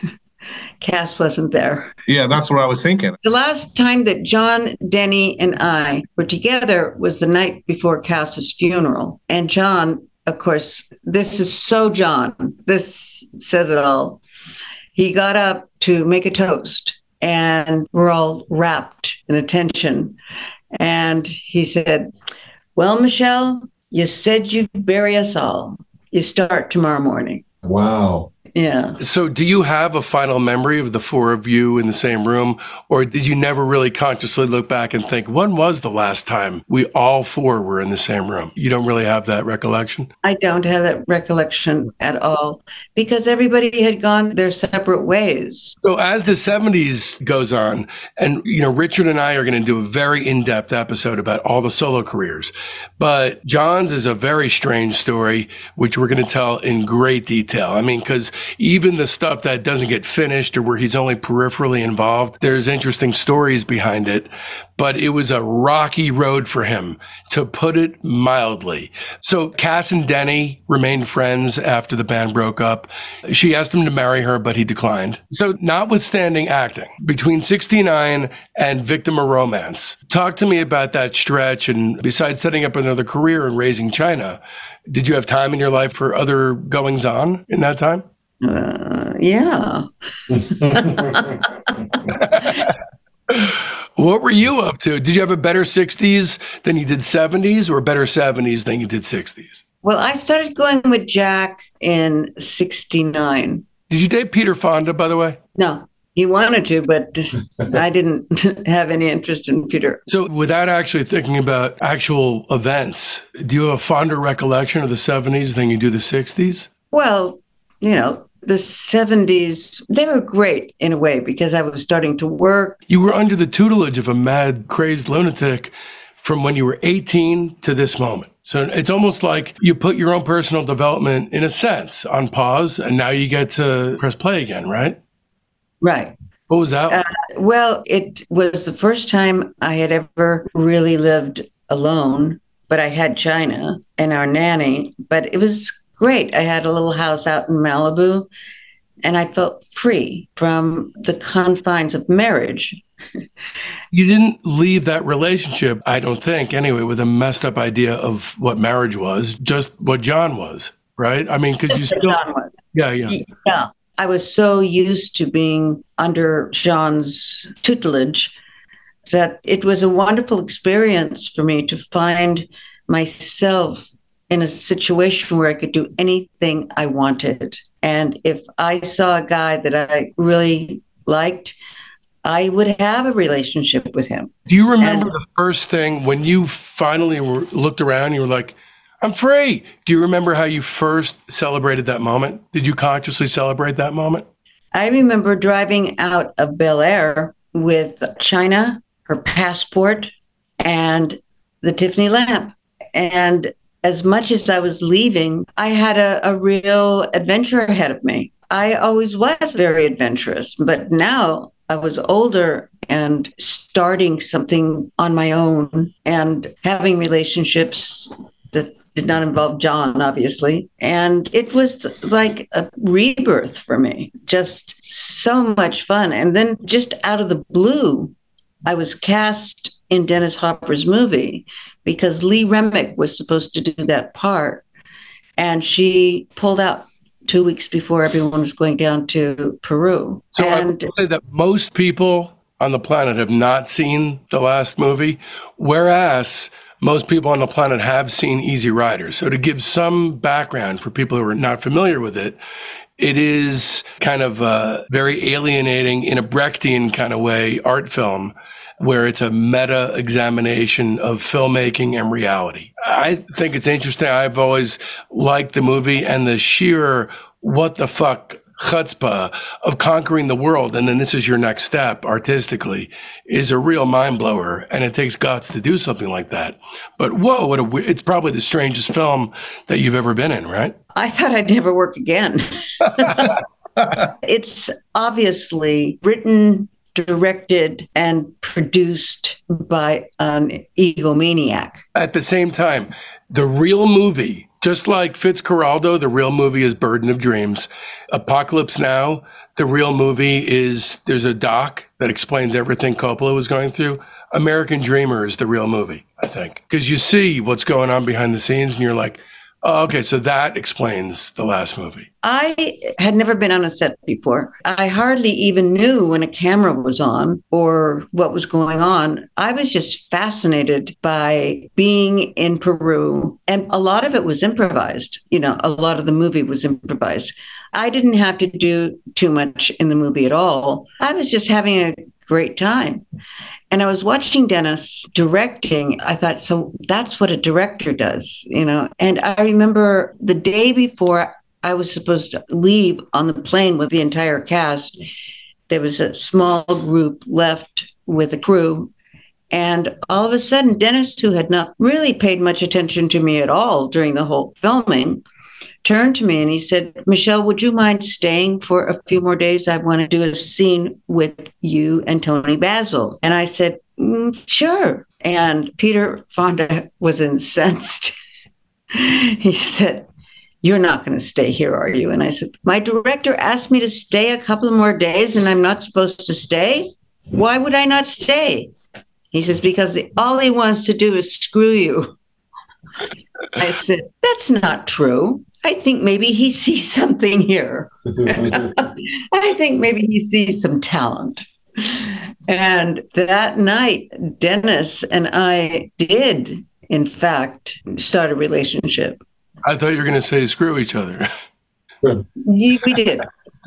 Cass wasn't there. Yeah, that's what I was thinking. The last time that John, Denny, and I were together was the night before Cass's funeral. And John, of course, this is so John. This says it all. He got up to make a toast, and we're all wrapped in attention. And he said, well, Michelle, you said you'd bury us all. You start tomorrow morning. Wow. Yeah. So do you have a final memory of the four of you in the same room, or did you never really consciously look back and think, when was the last time we all four were in the same room? You don't really have that recollection? I don't have that recollection at all because everybody had gone their separate ways. So as the seventies goes on, and you know, Richard and I are going to do a very in-depth episode about all the solo careers, but John's is a very strange story, which we're going to tell in great detail. I mean, because even the stuff that doesn't get finished or where he's only peripherally involved, there's interesting stories behind it. But it was a rocky road for him, to put it mildly. So Cass and Denny remained friends after the band broke up. She asked him to marry her, but he declined. So notwithstanding acting, between sixty-nine and Victim of Romance, talk to me about that stretch. And besides setting up another career and raising China, did you have time in your life for other goings on in that time? Uh, yeah. What were you up to? Did you have a better sixties than you did seventies, or better seventies than you did sixties? Well, I started going with Jack in sixty-nine. Did you date Peter Fonda, by the way? No, he wanted to, but I didn't have any interest in Peter. So without actually thinking about actual events, do you have a fonder recollection of the seventies than you do the sixties? Well, you know, the seventies, they were great in a way because I was starting to work. You were under the tutelage of a mad, crazed lunatic from when you were eighteen to this moment. So it's almost like you put your own personal development, in a sense, on pause, and now you get to press play again, right? Right. What was that? Uh, well, it was the first time I had ever really lived alone, but I had China and our nanny, but it was great. I had a little house out in Malibu, and I felt free from the confines of marriage. You didn't leave that relationship, I don't think, anyway, with a messed up idea of what marriage was, just what John was, right? I mean, because you still... John was. Yeah, yeah. Yeah. I was so used to being under John's tutelage that it was a wonderful experience for me to find myself in a situation where I could do anything I wanted. And if I saw a guy that I really liked, I would have a relationship with him. Do you remember And the first thing when you finally were, looked around, you were like, I'm free? Do you remember how you first celebrated that moment? Did you consciously celebrate that moment? I remember driving out of Bel Air with China, her passport, and the Tiffany lamp. And as much as I was leaving, I had a, a real adventure ahead of me. I always was very adventurous, but now I was older and starting something on my own and having relationships that did not involve John, obviously. And it was like a rebirth for me, just so much fun. And then just out of the blue, I was cast in Dennis Hopper's movie because Lee Remick was supposed to do that part. And she pulled out two weeks before everyone was going down to Peru. So and I would say that most people on the planet have not seen the last movie, whereas most people on the planet have seen Easy Rider. So to give some background for people who are not familiar with it, it is kind of a very alienating, in a Brechtian kind of way, art film, where it's a meta examination of filmmaking and reality. I think it's interesting. I've always liked the movie and the sheer what the fuck chutzpah of conquering the world. And then this is your next step artistically is a real mind blower. And it takes guts to do something like that. But whoa, what a, it's probably the strangest film that you've ever been in, right? I thought I'd never work again. It's obviously written, directed, and produced by an egomaniac. At the same time, the real movie, just like Fitzcarraldo, the real movie is Burden of Dreams. Apocalypse Now, the real movie is, there's a doc that explains everything Coppola was going through. American Dreamer is the real movie, I think. Because you see what's going on behind the scenes and you're like, oh, okay, so that explains the last movie. I had never been on a set before. I hardly even knew when a camera was on or what was going on. I was just fascinated by being in Peru. And a lot of it was improvised. You know, a lot of the movie was improvised. I didn't have to do too much in the movie at all. I was just having a great time. And I was watching Dennis directing. I thought, so that's what a director does, you know? And I remember the day before I was supposed to leave on the plane with the entire cast, there was a small group left with the crew. And all of a sudden, Dennis, who had not really paid much attention to me at all during the whole filming, turned to me and he said, Michelle, would you mind staying for a few more days? I want to do a scene with you and Tony Basil. And I said, mm, sure. And Peter Fonda was incensed. He said, you're not going to stay here, are you? And I said, my director asked me to stay a couple more days and I'm not supposed to stay? Why would I not stay? He says, because the, all he wants to do is screw you. I said, that's not true. I think maybe he sees something here. I think maybe he sees some talent. And that night, Dennis and I did, in fact, start a relationship. I thought you were going to say screw each other. We did.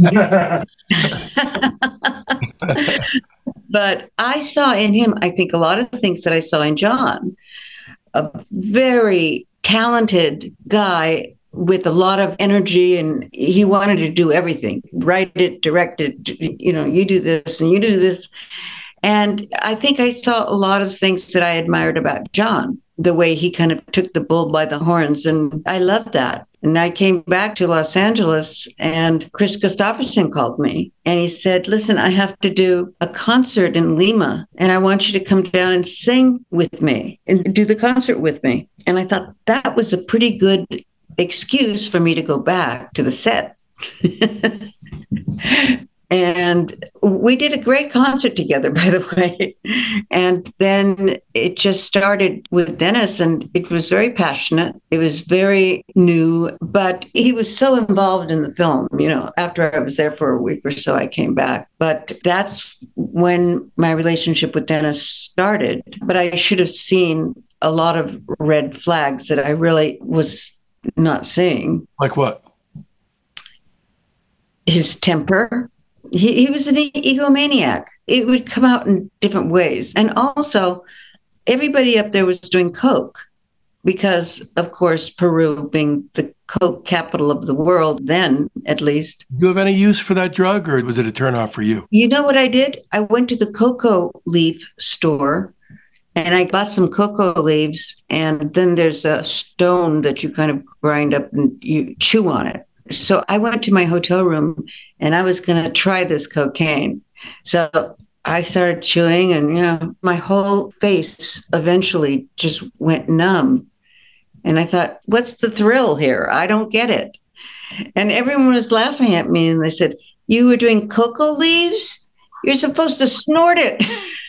But I saw in him, I think, a lot of the things that I saw in John. A very talented guy with a lot of energy, and he wanted to do everything, write it, direct it, you know, you do this and you do this. And I think I saw a lot of things that I admired about John, the way he kind of took the bull by the horns. And I loved that. And I came back to Los Angeles and Chris Christopherson called me and he said, listen, I have to do a concert in Lima and I want you to come down and sing with me and do the concert with me. And I thought that was a pretty good excuse for me to go back to the set. And we did a great concert together, by the way. And then it just started with Dennis, and it was very passionate. It was very new, but he was so involved in the film. You know, after I was there for a week or so, I came back. But that's when my relationship with Dennis started. But I should have seen a lot of red flags that I really was not seeing. Like what? His temper. He, he was an e- egomaniac. It would come out in different ways. And also, everybody up there was doing coke because, of course, Peru being the coke capital of the world, then at least. Do you have any use for that drug, or was it a turnoff for you? You know what I did? I went to the cocoa leaf store and I bought some cocoa leaves. And then there's a stone that you kind of grind up and you chew on it. So I went to my hotel room and I was going to try this cocaine. So I started chewing and, you know, my whole face eventually just went numb. And I thought, what's the thrill here? I don't get it. And everyone was laughing at me and they said, you were doing cocoa leaves? You're supposed to snort it.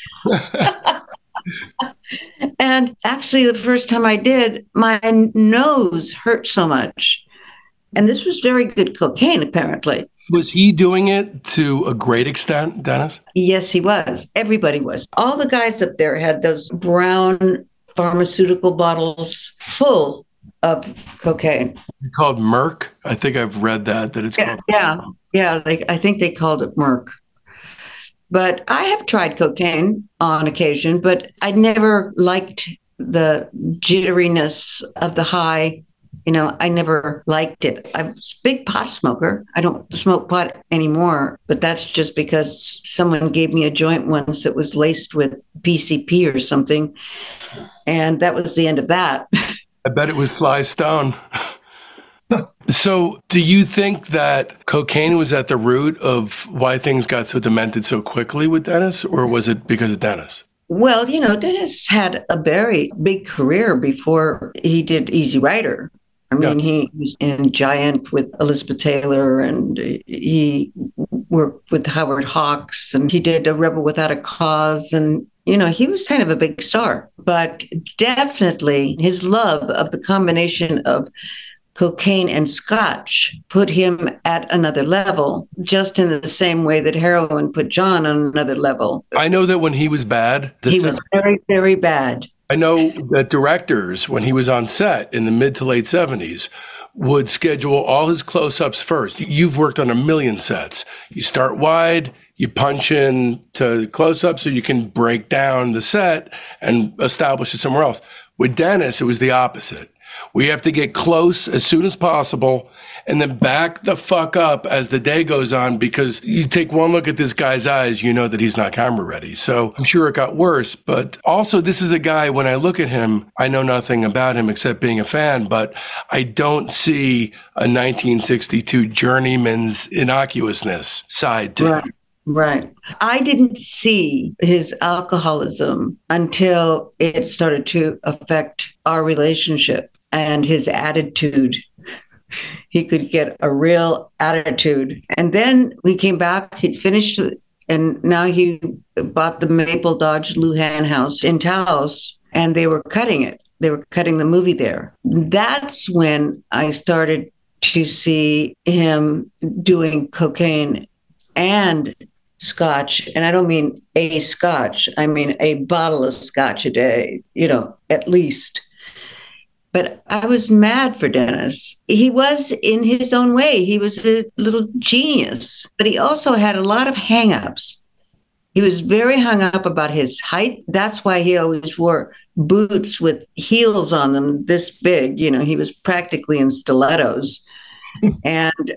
And actually, the first time I did, my nose hurt so much. And this was very good cocaine, apparently. Was he doing it to a great extent, Dennis? Yes, he was. Everybody was. All the guys up there had those brown pharmaceutical bottles full of cocaine. It's called Merck. I think I've read that, that it's yeah, called. Yeah, yeah. They, I think they called it Merck. But I have tried cocaine on occasion, but I never liked the jitteriness of the high. You know, I never liked it. I'm a big pot smoker. I don't smoke pot anymore, but that's just because someone gave me a joint once that was laced with P C P or something. And that was the end of that. I bet it was Sly Stone. So do you think that cocaine was at the root of why things got so demented so quickly with Dennis, or was it because of Dennis? Well, you know, Dennis had a very big career before he did Easy Rider. I mean, yeah. He was in Giant with Elizabeth Taylor, and he worked with Howard Hawks, and he did A Rebel Without a Cause. And, you know, he was kind of a big star. But definitely his love of the combination of cocaine and scotch put him at another level, just in the same way that heroin put John on another level. I know that when he was bad, he was very, very bad. I know that directors, when he was on set in the mid to late seventies, would schedule all his close-ups first. You've worked on a million sets. You start wide, you punch in to close-up so you can break down the set and establish it somewhere else. With Dennis, it was the opposite. We have to get close as soon as possible and then back the fuck up as the day goes on, because you take one look at this guy's eyes, you know that he's not camera ready. So I'm sure it got worse. But also, this is a guy, when I look at him, I know nothing about him except being a fan, but I don't see a nineteen sixty-two journeyman's innocuousness side to right. him. Right. I didn't see his alcoholism until it started to affect our relationship and his attitude. He could get a real attitude. And then we came back, he'd finished, and now he bought the Maple Dodge Lujan house in Taos, and they were cutting it. They were cutting the movie there. That's when I started to see him doing cocaine and scotch. And I don't mean a scotch, I mean a bottle of scotch a day, you know, at least. But I was mad for Dennis. He was, in his own way, he was a little genius, but he also had a lot of hang-ups. He was very hung up about his height. That's why he always wore boots with heels on them this big. You know, he was practically in stilettos. And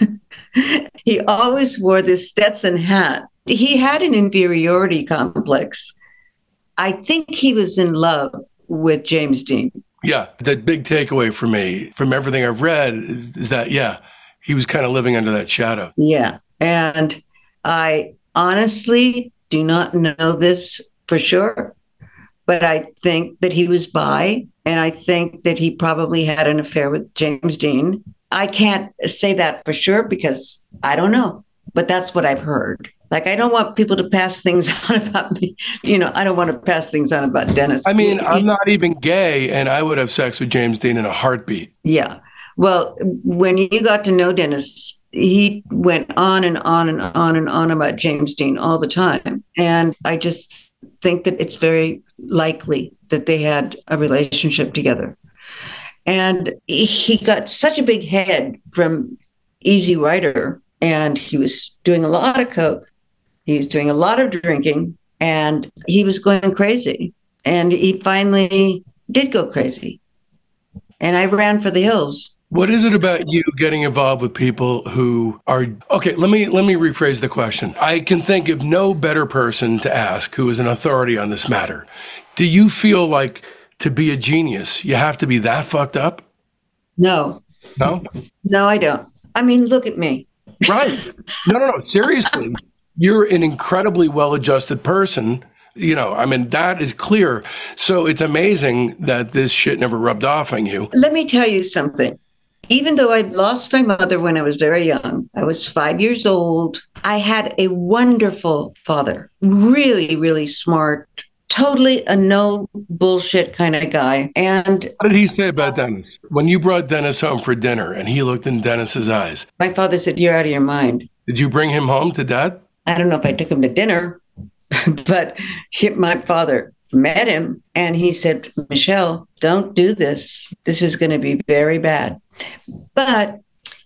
he always wore this Stetson hat. He had an inferiority complex. I think he was in love with James Dean. Yeah, the big takeaway for me from everything I've read is, is that, yeah, he was kind of living under that shadow. Yeah. And I honestly do not know this for sure, but I think that he was bi, and I think that he probably had an affair with James Dean. I can't say that for sure because I don't know, but that's what I've heard. Like, I don't want people to pass things on about me. You know, I don't want to pass things on about Dennis. I mean, I'm not even gay, and I would have sex with James Dean in a heartbeat. Yeah. Well, when you got to know Dennis, he went on and on and on and on about James Dean all the time. And I just think that it's very likely that they had a relationship together. And he got such a big head from Easy Rider and he was doing a lot of coke. He was doing a lot of drinking, and he was going crazy. And he finally did go crazy. And I ran for the hills. What is it about you getting involved with people who are okay? Let me let me rephrase the question. I can think of no better person to ask who is an authority on this matter. Do you feel like to be a genius, you have to be that fucked up? No. No? No, I don't. I mean, look at me. Right. No, no, no. Seriously. You're an incredibly well-adjusted person. You know, I mean, that is clear. So it's amazing that this shit never rubbed off on you. Let me tell you something. Even though I lost my mother when I was very young, I was five years old. I had a wonderful father, really, really smart, totally a no bullshit kind of guy. And what did he say about Dennis? When you brought Dennis home for dinner and he looked in Dennis's eyes, my father said, "You're out of your mind." Did you bring him home to Dad? I don't know if I took him to dinner, but he, my father met him and he said, "Michelle, don't do this. This is going to be very bad." But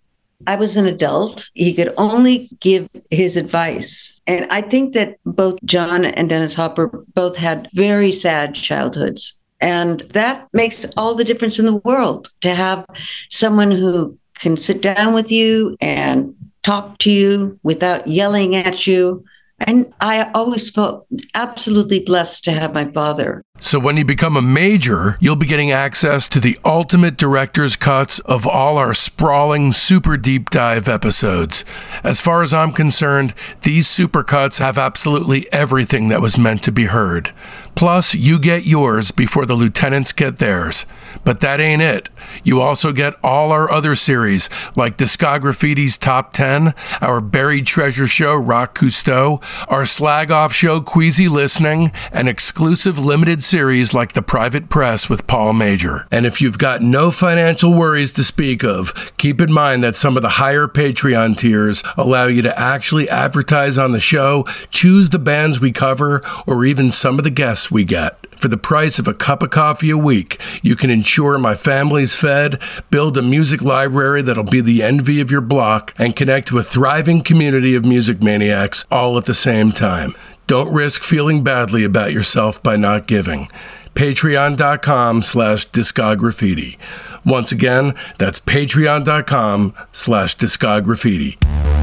I was an adult. He could only give his advice. And I think that both John and Dennis Hopper both had very sad childhoods. And that makes all the difference in the world to have someone who can sit down with you and talk to you without yelling at you. And I always felt absolutely blessed to have my father. So when you become a major, you'll be getting access to the ultimate director's cuts of all our sprawling, super deep dive episodes. As far as I'm concerned, these super cuts have absolutely everything that was meant to be heard. Plus, you get yours before the lieutenants get theirs. But that ain't it. You also get all our other series, like Discograffiti's Top ten, our Buried Treasure show, Rock Cousteau, our Slag Off show, Queasy Listening, and exclusive limited series like The Private Press with Paul Major. And if you've got no financial worries to speak of, keep in mind that some of the higher Patreon tiers allow you to actually advertise on the show, choose the bands we cover, or even some of the guests we get. For the price of a cup of coffee a week, you can ensure my family's fed, build a music library that'll be the envy of your block, and connect to a thriving community of music maniacs all at the same time. Don't risk feeling badly about yourself by not giving. Patreon.com slash Discograffiti. Once again, that's patreon.com slash Discograffiti.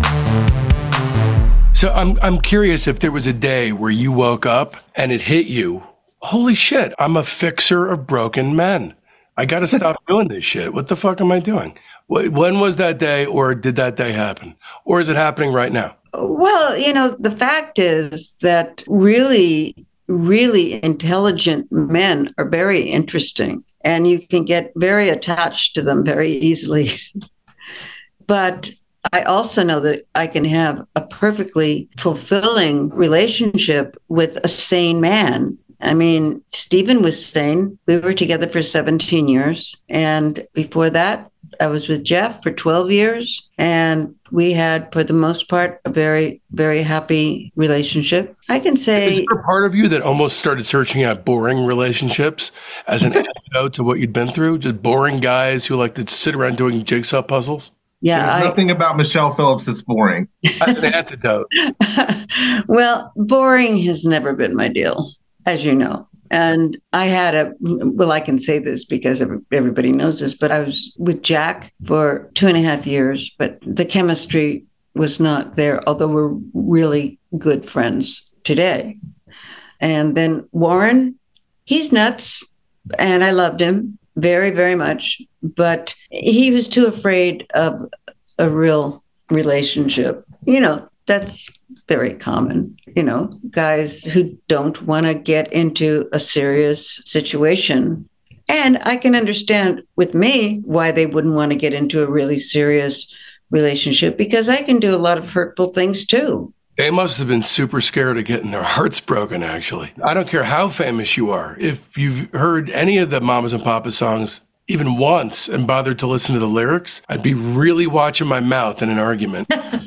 So I'm I'm curious if there was a day where you woke up and it hit you, holy shit, I'm a fixer of broken men. I got to stop doing this shit. What the fuck am I doing? When was that day, or did that day happen? Or is it happening right now? Well, you know, the fact is that really, really intelligent men are very interesting, and you can get very attached to them very easily. But I also know that I can have a perfectly fulfilling relationship with a sane man. I mean, Stephen was sane. We were together for seventeen years. And before that, I was with Jeff for twelve years. And we had, for the most part, a very, very happy relationship. I can say... Is there a part of you that almost started searching out boring relationships as an antidote to what you'd been through? Just boring guys who like to sit around doing jigsaw puzzles? Yeah, There's I, nothing about Michelle Phillips that's boring. As an antidote. Well, boring has never been my deal, as you know. And I had a, well, I can say this because everybody knows this, but I was with Jack for two and a half years, but the chemistry was not there, although we're really good friends today. And then Warren, he's nuts, and I loved him very, very much, but he was too afraid of a real relationship. You know, that's very common, you know, guys who don't want to get into a serious situation. And I can understand with me why they wouldn't want to get into a really serious relationship, because I can do a lot of hurtful things too. They must have been super scared of getting their hearts broken, actually. I don't care how famous you are. If you've heard any of the Mamas and Papas songs even once and bothered to listen to the lyrics, I'd be really watching my mouth in an argument.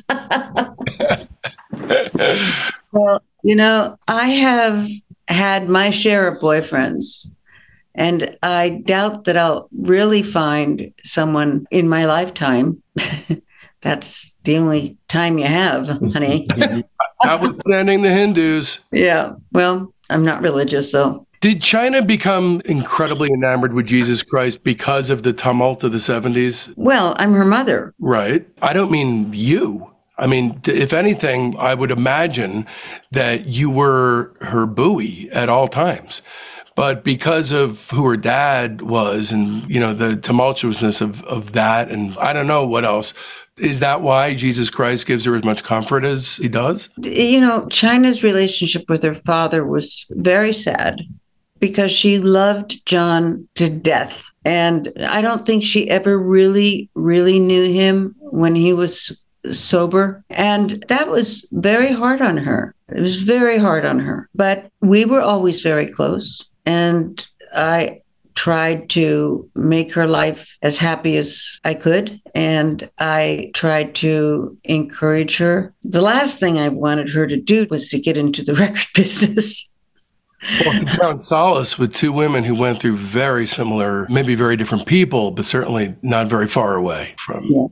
Well, you know, I have had my share of boyfriends, and I doubt that I'll really find someone in my lifetime That's the only time you have, honey. Notwithstanding the Hindus. Yeah. Well, I'm not religious, so. Did China become incredibly enamored with Jesus Christ because of the tumult of the seventies? Well, I'm her mother. Right. I don't mean you. I mean, if anything, I would imagine that you were her buoy at all times. But because of who her dad was and, you know, the tumultuousness of, of that, and I don't know what else, is that why Jesus Christ gives her as much comfort as he does? You know, China's relationship with her father was very sad because she loved John to death. And I don't think she ever really, really knew him when he was sober. And that was very hard on her. It was very hard on her. But we were always very close. And I tried to make her life as happy as I could. And I tried to encourage her. The last thing I wanted her to do was to get into the record business. Well, you found solace with two women who went through very similar, maybe very different people, but certainly not very far away from. Yeah.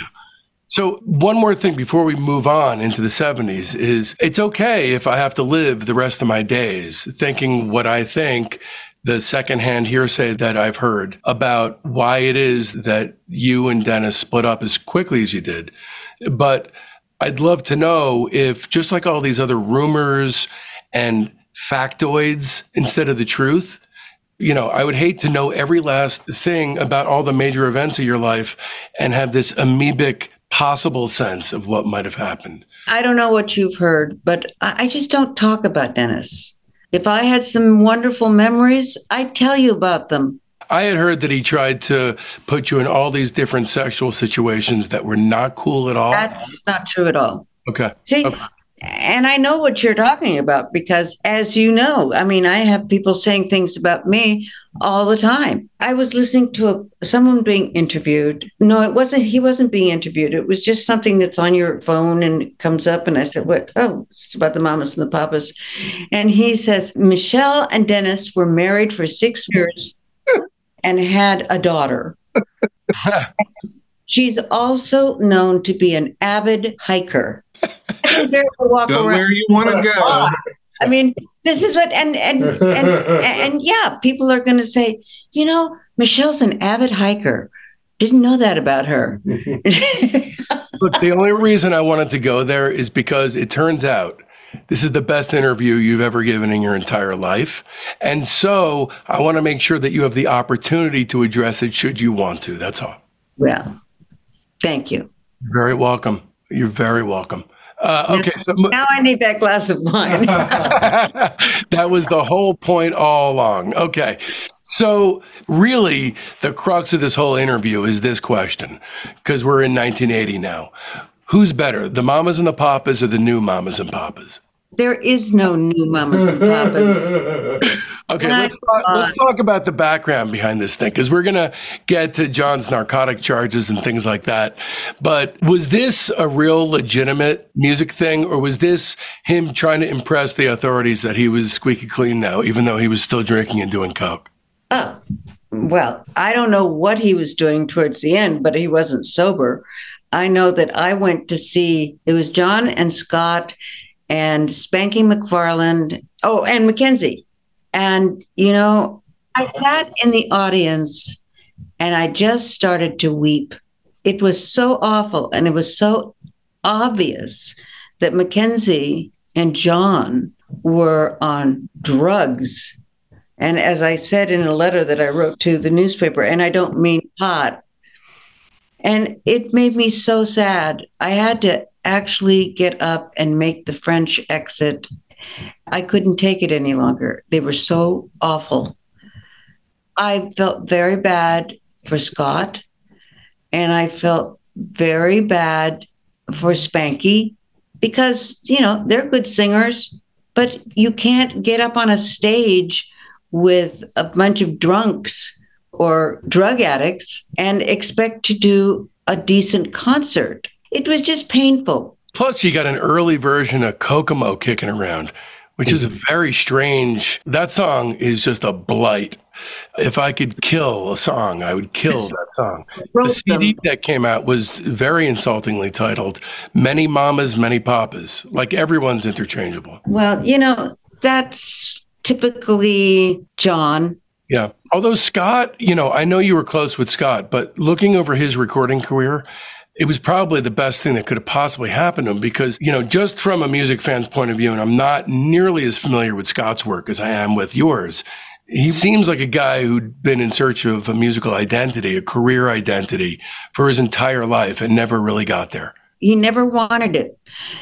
So one more thing before we move on into the seventies is it's okay if I have to live the rest of my days thinking what I think, the secondhand hearsay that I've heard about why it is that you and Dennis split up as quickly as you did. But I'd love to know if, just like all these other rumors and factoids instead of the truth, you know, I would hate to know every last thing about all the major events of your life and have this amoebic possible sense of what might have happened. I don't know what you've heard, but I just don't talk about Dennis. If I had some wonderful memories, I'd tell you about them. I had heard that he tried to put you in all these different sexual situations that were not cool at all. That's not true at all. Okay. See, okay. And I know what you're talking about because, as you know, I mean, I have people saying things about me all the time. I was listening to a, someone being interviewed. No, it wasn't. He wasn't being interviewed. It was just something that's on your phone and it comes up. And I said, "What? Oh, it's about the mamas and the papas." And he says, Michelle and Dennis were married for six years and had a daughter. She's also known to be an avid hiker. Walk go around. Where you want to go. I mean, this is what, and and and and, and yeah, people are going to say, you know, Michelle's an avid hiker. Didn't know that about her. Look, the only reason I wanted to go there is because it turns out this is the best interview you've ever given in your entire life. And so I want to make sure that you have the opportunity to address it should you want to. That's all. Well, thank you. You're very welcome. You're very welcome. Uh, okay, so now I need that glass of wine. That was the whole point all along. Okay, so really the crux of this whole interview is this question, because we're in nineteen eighty now. Who's better, the mamas and the papas or the new mamas and papas? There is no new mamas and papas. Okay, let's talk, let's talk about the background behind this thing, because we're going to get to John's narcotic charges and things like that. But was this a real legitimate music thing, or was this him trying to impress the authorities that he was squeaky clean now, even though he was still drinking and doing coke? Oh, well, I don't know what he was doing towards the end, but he wasn't sober. I know that I went to see, it was John and Scott and Spanky McFarland. Oh, and Mackenzie. And, you know, I sat in the audience and I just started to weep. It was so awful. And it was so obvious that Mackenzie and John were on drugs. And as I said in a letter that I wrote to the newspaper, and I don't mean pot, and it made me so sad. I had to actually get up and make the French exit. I couldn't take it any longer. They were so awful. I felt very bad for Scott, and I felt very bad for Spanky because, you know, they're good singers, but you can't get up on a stage with a bunch of drunks or drug addicts and expect to do a decent concert. It was just painful. Plus, you got an early version of Kokomo kicking around. which is a very strange, that song is just a blight. If I could kill a song, I would kill that song. The C D that came out was very insultingly titled, Many Mamas, Many Papas. Like everyone's interchangeable. Well, you know, that's typically John. Yeah. Although Scott, you know, I know you were close with Scott, but looking over his recording career, it was probably the best thing that could have possibly happened to him because, you know, just from a music fan's point of view, and I'm not nearly as familiar with Scott's work as I am with yours, he seems like a guy who'd been in search of a musical identity, a career identity for his entire life and never really got there. He never wanted it.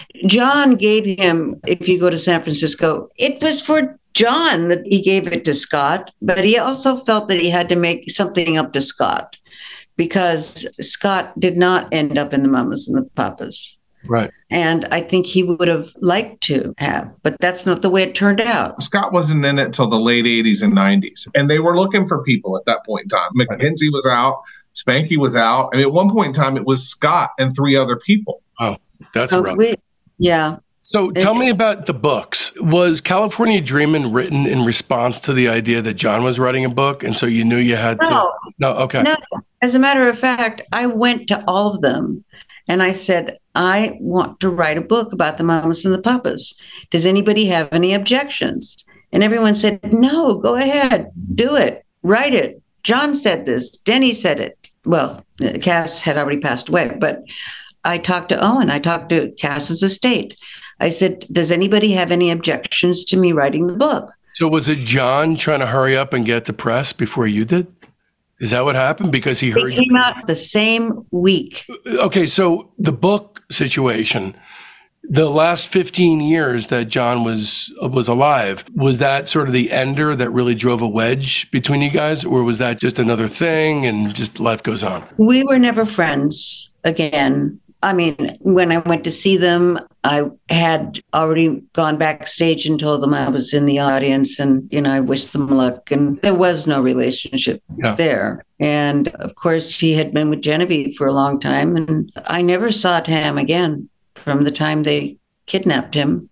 John gave him, if you go to San Francisco, it was for John that he gave it to Scott, but he also felt that he had to make something up to Scott because Scott did not end up in the Mamas and the Papas. Right. And I think he would have liked to have, but that's not the way it turned out. Scott wasn't in it till the late eighties and nineties, and they were looking for people at that point in time. McKenzie was out, Spanky was out. I mean, at one point in time, it was Scott and three other people. Oh, that's so rough. We, yeah. So tell me about the books. Was California Dreamin' written in response to the idea that John was writing a book, and so you knew you had to? No. No, okay. No. As a matter of fact, I went to all of them, and I said, I want to write a book about the Mamas and the Papas. Does anybody have any objections? And everyone said, no, go ahead, do it, write it. John said this, Denny said it. Well, Cass had already passed away, but I talked to Owen, I talked to Cass's estate. I said, does anybody have any objections to me writing the book? So was it John trying to hurry up and get to press before you did? Is that what happened? Because he heard It came out the same week. Okay, so the book situation, the last fifteen years that John was was alive, was that sort of the ender that really drove a wedge between you guys? Or was that just another thing and just life goes on? We were never friends again. I mean, when I went to see them, I had already gone backstage and told them I was in the audience and, you know, I wished them luck. And there was no relationship yeah. there. And of course, he had been with Genevieve for a long time. And I never saw Tam again from the time they kidnapped him.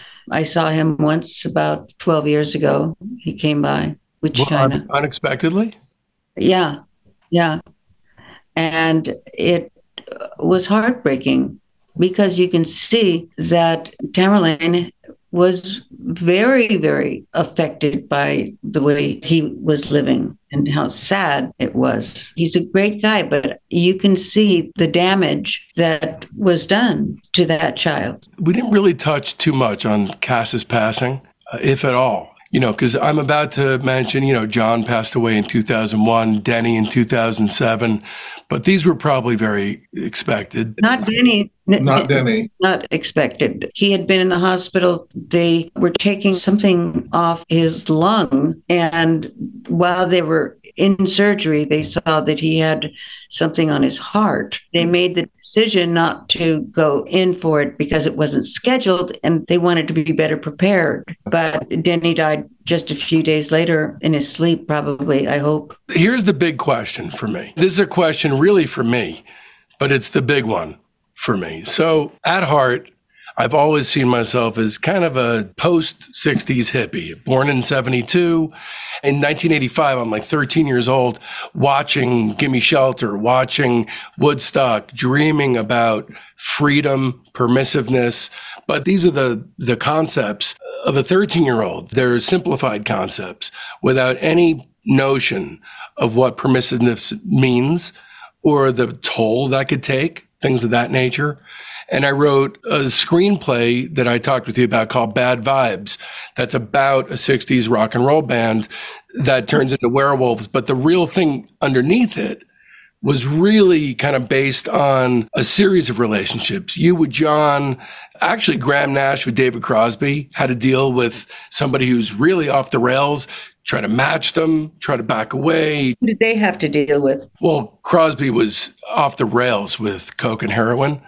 I saw him once about twelve years ago. He came by with well, China. Un- unexpectedly? Yeah. Yeah. And it was heartbreaking because you can see that Tamerlane was very, very affected by the way he was living and how sad it was. He's a great guy, but you can see the damage that was done to that child. We didn't really touch too much on Cass's passing, uh, if at all. You know, because I'm about to mention, you know, John passed away in two thousand one, Denny in two thousand seven, but these were probably very expected. Not Denny. Not Denny. Not expected. He had been in the hospital. They were taking something off his lung. And while they were in surgery, they saw that he had something on his heart. They made the decision not to go in for it because it wasn't scheduled and they wanted to be better prepared. But Denny died just a few days later in his sleep, probably, I hope. Here's the big question for me. This is a question really for me, but it's the big one for me. So at heart, I've always seen myself as kind of a post-sixties hippie, born in seventy-two. In nineteen eighty-five, I'm like thirteen years old, watching Gimme Shelter, watching Woodstock, dreaming about freedom, permissiveness. But these are the, the concepts of a thirteen-year-old. They're simplified concepts without any notion of what permissiveness means or the toll that could take, things of that nature. And I wrote a screenplay that I talked with you about called Bad Vibes. That's about a sixties rock and roll band that turns into werewolves. But the real thing underneath it was really kind of based on a series of relationships. You with John, actually Graham Nash with David Crosby had to deal with somebody who's really off the rails, try to match them, try to back away. Who did they have to deal with? Well, Crosby was off the rails with coke and heroin.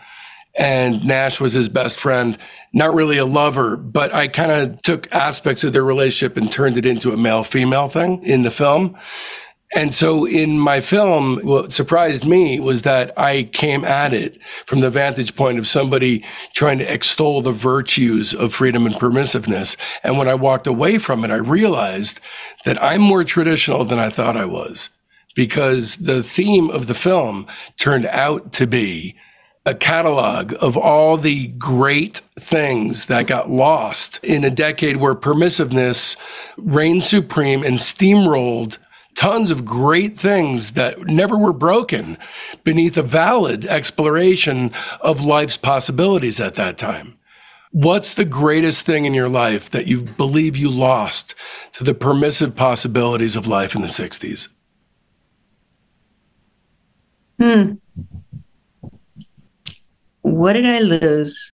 And Nash was his best friend, not really a lover, but I kind of took aspects of their relationship and turned it into a male-female thing in the film. And so in my film, what surprised me was that I came at it from the vantage point of somebody trying to extol the virtues of freedom and permissiveness. And when I walked away from it, I realized that I'm more traditional than I thought I was, because the theme of the film turned out to be a catalog of all the great things that got lost in a decade where permissiveness reigned supreme and steamrolled tons of great things that never were broken beneath a valid exploration of life's possibilities at that time. What's the greatest thing in your life that you believe you lost to the permissive possibilities of life in the sixties? Hmm. What did I lose?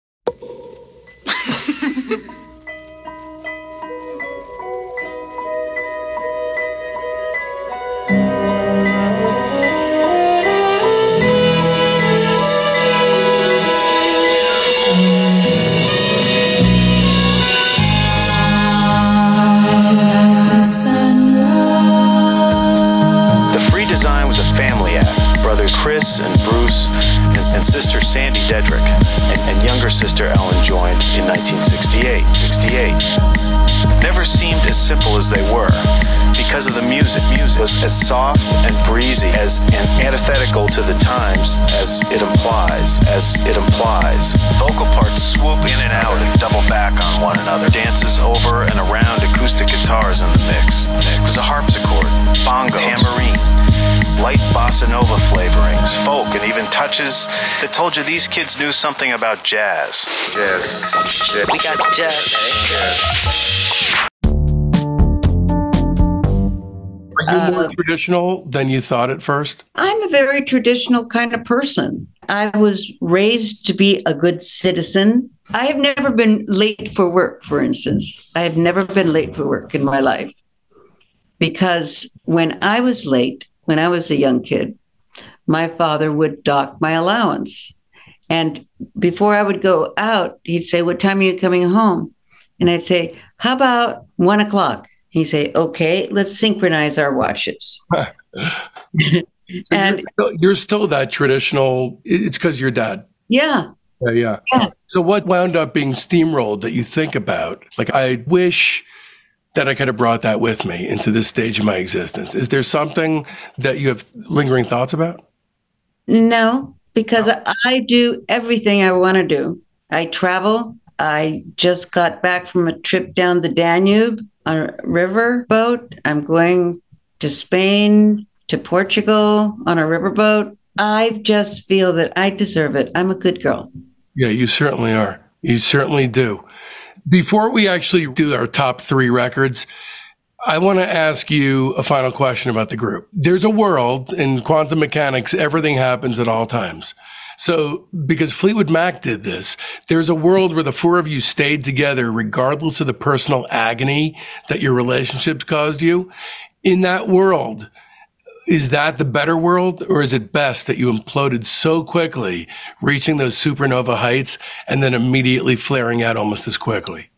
Chris and Bruce and, and sister Sandy Dedrick and, and younger sister Ellen joined in nineteen sixty-eight. Never seemed as simple as they were because of the music. Music was as soft and breezy, as and antithetical to the times as it implies. As it implies, vocal parts swoop in and out and double back on one another. Dances over and around acoustic guitars in the mix. There's a harpsichord, bongos, tambourine, light bossa nova flavorings, folk, and even touches that told you these kids knew something about jazz. Jazz. jazz. We got jazz. Are you more uh, traditional than you thought at first? I'm a very traditional kind of person. I was raised to be a good citizen. I have never been late for work, for instance. I have never been late for work in my life. Because when I was late, when I was a young kid, my father would dock my allowance. And before I would go out, he'd say, "What time are you coming home?" And I'd say, "How about one o'clock?" He'd say, "Okay, let's synchronize our watches." So and you're still, you're still that traditional. It's because your dad. Yeah. Yeah, yeah. Yeah. So what wound up being steamrolled that you think about? Like, I wish that I could have brought that with me into this stage of my existence. Is there something that you have lingering thoughts about? No, because I, I do everything I want to do. I travel. I just got back from a trip down the Danube on a river boat. I'm going to Spain, to Portugal on a riverboat. I just feel that I deserve it. I'm a good girl. Yeah, you certainly are. You certainly do. Before we actually do our top three records, I want to ask you a final question about the group. There's a world in quantum mechanics, everything happens at all times. So because Fleetwood Mac did this, there's a world where the four of you stayed together regardless of the personal agony that your relationships caused you. In that world, is that the better world, or is it best that you imploded so quickly, reaching those supernova heights and then immediately flaring out almost as quickly?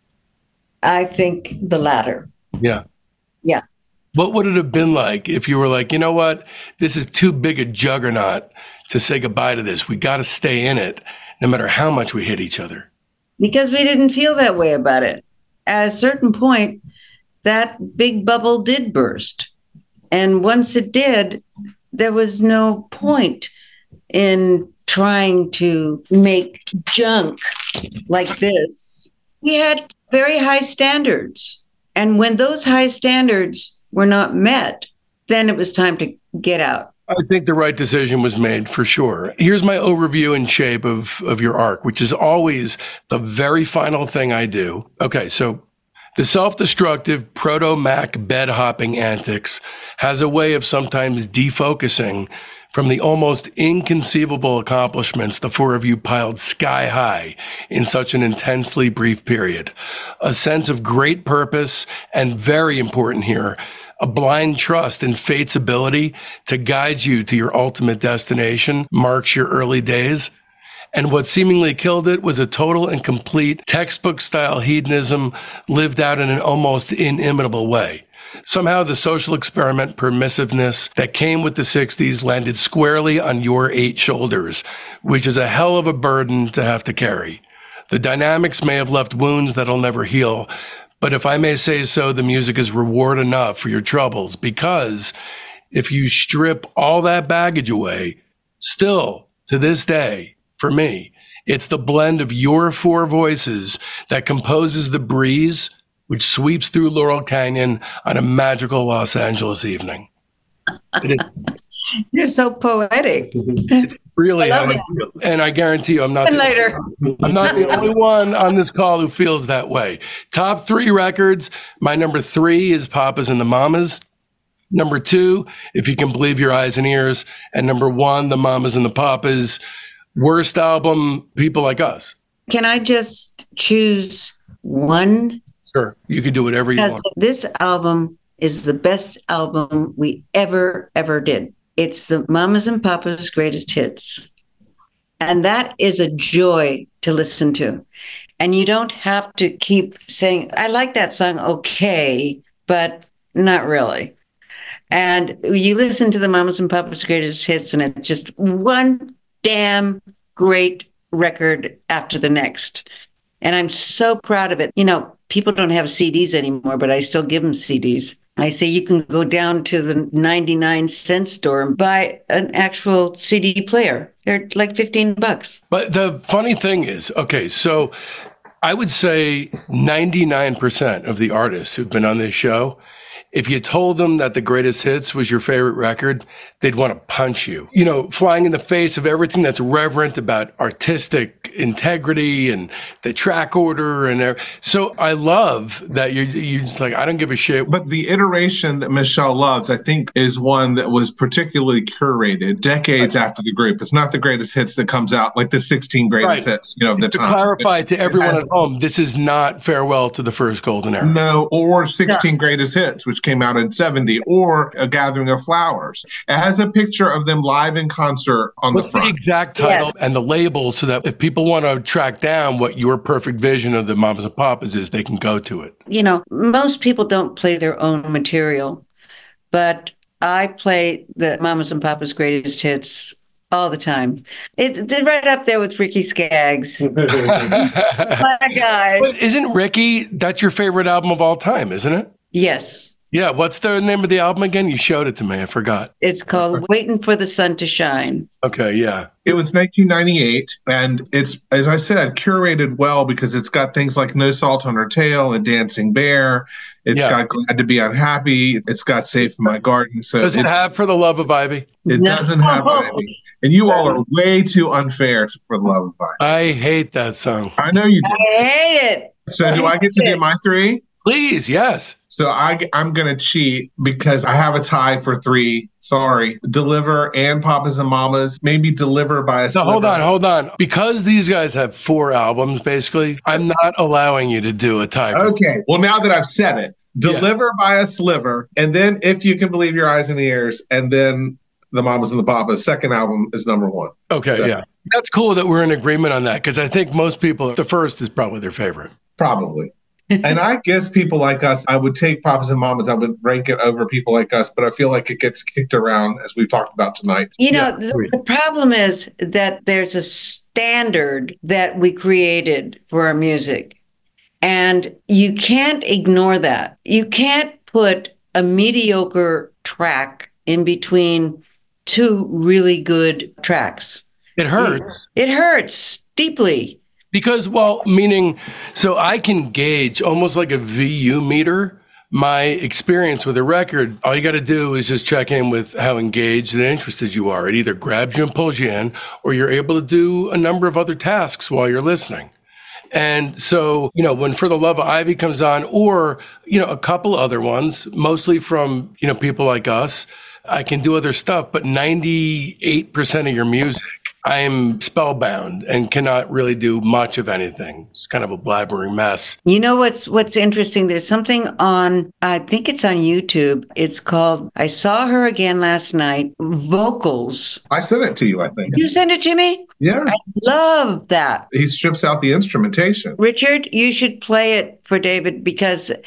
I think the latter. Yeah. Yeah. What would it have been like if you were like, you know what, this is too big a juggernaut to say goodbye to this. We got to stay in it no matter how much we hit each other. Because we didn't feel that way about it. At a certain point, that big bubble did burst. And once it did, there was no point in trying to make junk like this. We had very high standards. And when those high standards were not met, then it was time to get out. I think the right decision was made for sure. Here's my overview and shape of, of your arc, which is always the very final thing I do. Okay, so the self-destructive proto-Mac bed-hopping antics has a way of sometimes defocusing from the almost inconceivable accomplishments the four of you piled sky high in such an intensely brief period. A sense of great purpose, and very important here, a blind trust in fate's ability to guide you to your ultimate destination marks your early days. And what seemingly killed it was a total and complete textbook-style hedonism lived out in an almost inimitable way. Somehow the social experiment permissiveness that came with the sixties landed squarely on your eight shoulders, which is a hell of a burden to have to carry. The dynamics may have left wounds that'll never heal, but if I may say so, the music is reward enough for your troubles, because if you strip all that baggage away, still to this day, for me, it's the blend of your four voices that composes the breeze which sweeps through Laurel Canyon on a magical Los Angeles evening. It is, You're so poetic. it's really I how I feel. And I guarantee you, I'm not, And the, later. I'm not the only one on this call who feels that way. Top three records. My number three is Papas and the Mamas. Number two, If You Can Believe Your Eyes and Ears. And number one, The Mamas and the Papas. Worst album, People Like Us. Can I just choose one? Sure. You can do whatever you Because want. this album is the best album we ever, ever did. It's the Mamas and Papas Greatest Hits. And that is a joy to listen to. And you don't have to keep saying, I like that song, okay, but not really. And you listen to the Mamas and Papas Greatest Hits, and it's just one damn great record after the next. And I'm so proud of it. You know, people don't have C Ds anymore, but I still give them C Ds. I say you can go down to the ninety-nine cent store and buy an actual C D player. They're like fifteen bucks. But the funny thing is, okay, so I would say ninety-nine percent of the artists who've been on this show, if you told them that the Greatest Hits was your favorite record, they'd want to punch you. You know, flying in the face of everything that's reverent about artistic integrity and the track order. And there. So I love that you're, you're just like, I don't give a shit. But the iteration that Michelle loves, I think, is one that was particularly curated decades right. after the group. It's not the Greatest Hits that comes out like the sixteen Greatest right. Hits, you know, of the to time. clarify it, to everyone has, at home, this is not Farewell to the First Golden Era. No, or sixteen yeah. Greatest Hits, which came out in seventy, or A Gathering of Flowers. It has a picture of them live in concert on What's the front. What's the exact title yeah. and the label, so that if people want to track down what your perfect vision of the Mamas and Papas is, they can go to it? You know, most people don't play their own material, but I play the Mamas and Papas Greatest Hits all the time. It's it, right up there with Ricky Skaggs. My guy. But isn't Ricky, that's your favorite album of all time, isn't it? Yes. Yeah. What's the name of the album again? You showed it to me. I forgot. It's called Waiting for the Sun to Shine. Okay. Yeah. It was nineteen ninety-eight. And it's, as I said, curated well because it's got things like No Salt on Her Tail and Dancing Bear. It's yeah. got Glad to Be Unhappy. It's got Safe in My Garden. So Does it have For the Love of Ivy? It no. doesn't have Ivy. And you all are way too unfair to For the Love of Ivy. I hate that song. I know you do. I hate it. So I do I get to it. do my three? Please, yes. So I, I'm going to cheat because I have a tie for three. Sorry. Deliver and Papas and Mamas. Maybe Deliver by a So sliver. hold on, hold on. Because these guys have four albums, basically, I'm not allowing you to do a tie. For okay. Well, now that I've said it, Deliver yeah. by a Sliver. And then If You Can Believe Your Eyes and Ears. And then the Mamas and the Papas. Second album is number one. Okay, so, yeah. That's cool that we're in agreement on that because I think most people, the first is probably their favorite. Probably. And I guess People Like Us, I would take Papas and Mamas. I would rank it over People Like Us, but I feel like it gets kicked around as we've talked about tonight. You know, yeah. the, the problem is that there's a standard that we created for our music. And you can't ignore that. You can't put a mediocre track in between two really good tracks. It hurts. It, it hurts deeply. Because, well, meaning, so I can gauge almost like a V U meter, my experience with a record. All you got to do is just check in with how engaged and interested you are. It either grabs you and pulls you in, or you're able to do a number of other tasks while you're listening. And so, you know, when For the Love of Ivy comes on, or, you know, a couple other ones, mostly from, you know, People Like Us, I can do other stuff, but ninety-eight percent of your music, I am spellbound and cannot really do much of anything. It's kind of a blabbering mess. You know what's what's interesting? There's something on, I think it's on YouTube. It's called I Saw Her Again Last Night, Vocals. I sent it to you, I think. You sent it to me? Yeah. I love that. He strips out the instrumentation. Richard, you should play it for David because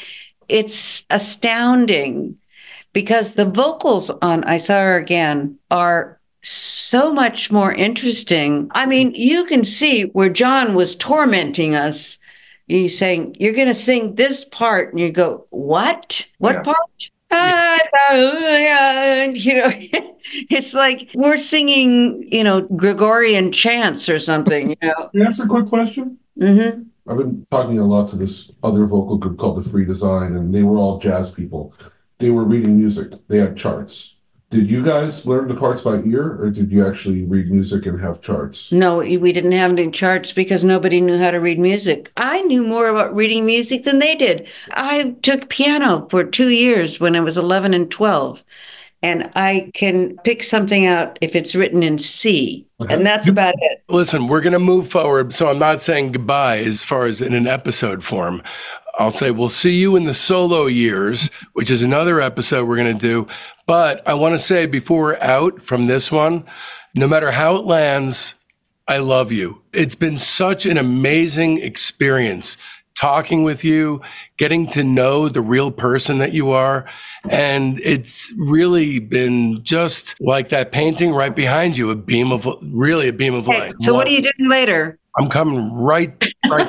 it's astounding because the vocals on I Saw Her Again are so much more interesting. I mean, you can see where John was tormenting us. He's saying, you're going to sing this part. And you go, what? What yeah. part? Ah, you know, it's like we're singing, you know, Gregorian chants or something, you know. Can I ask a quick question? Mm-hmm. I've been talking a lot to this other vocal group called The Free Design, and they were all jazz people. They were reading music. They had charts. Did you guys learn the parts by ear, or did you actually read music and have charts? No, we didn't have any charts because nobody knew how to read music. I knew more about reading music than they did. I took piano for two years when I was eleven and twelve, and I can pick something out if it's written in C, okay. and that's about it. Listen, we're going to move forward, so I'm not saying goodbye as far as in an episode form. I'll say we'll see you in the solo years, which is another episode we're going to do. But I want to say before we're out from this one, no matter how it lands, I love you. It's been such an amazing experience talking with you, getting to know the real person that you are. And it's really been just like that painting right behind you, a beam of, really a beam of hey, light. So what are you doing later? I'm coming right, right.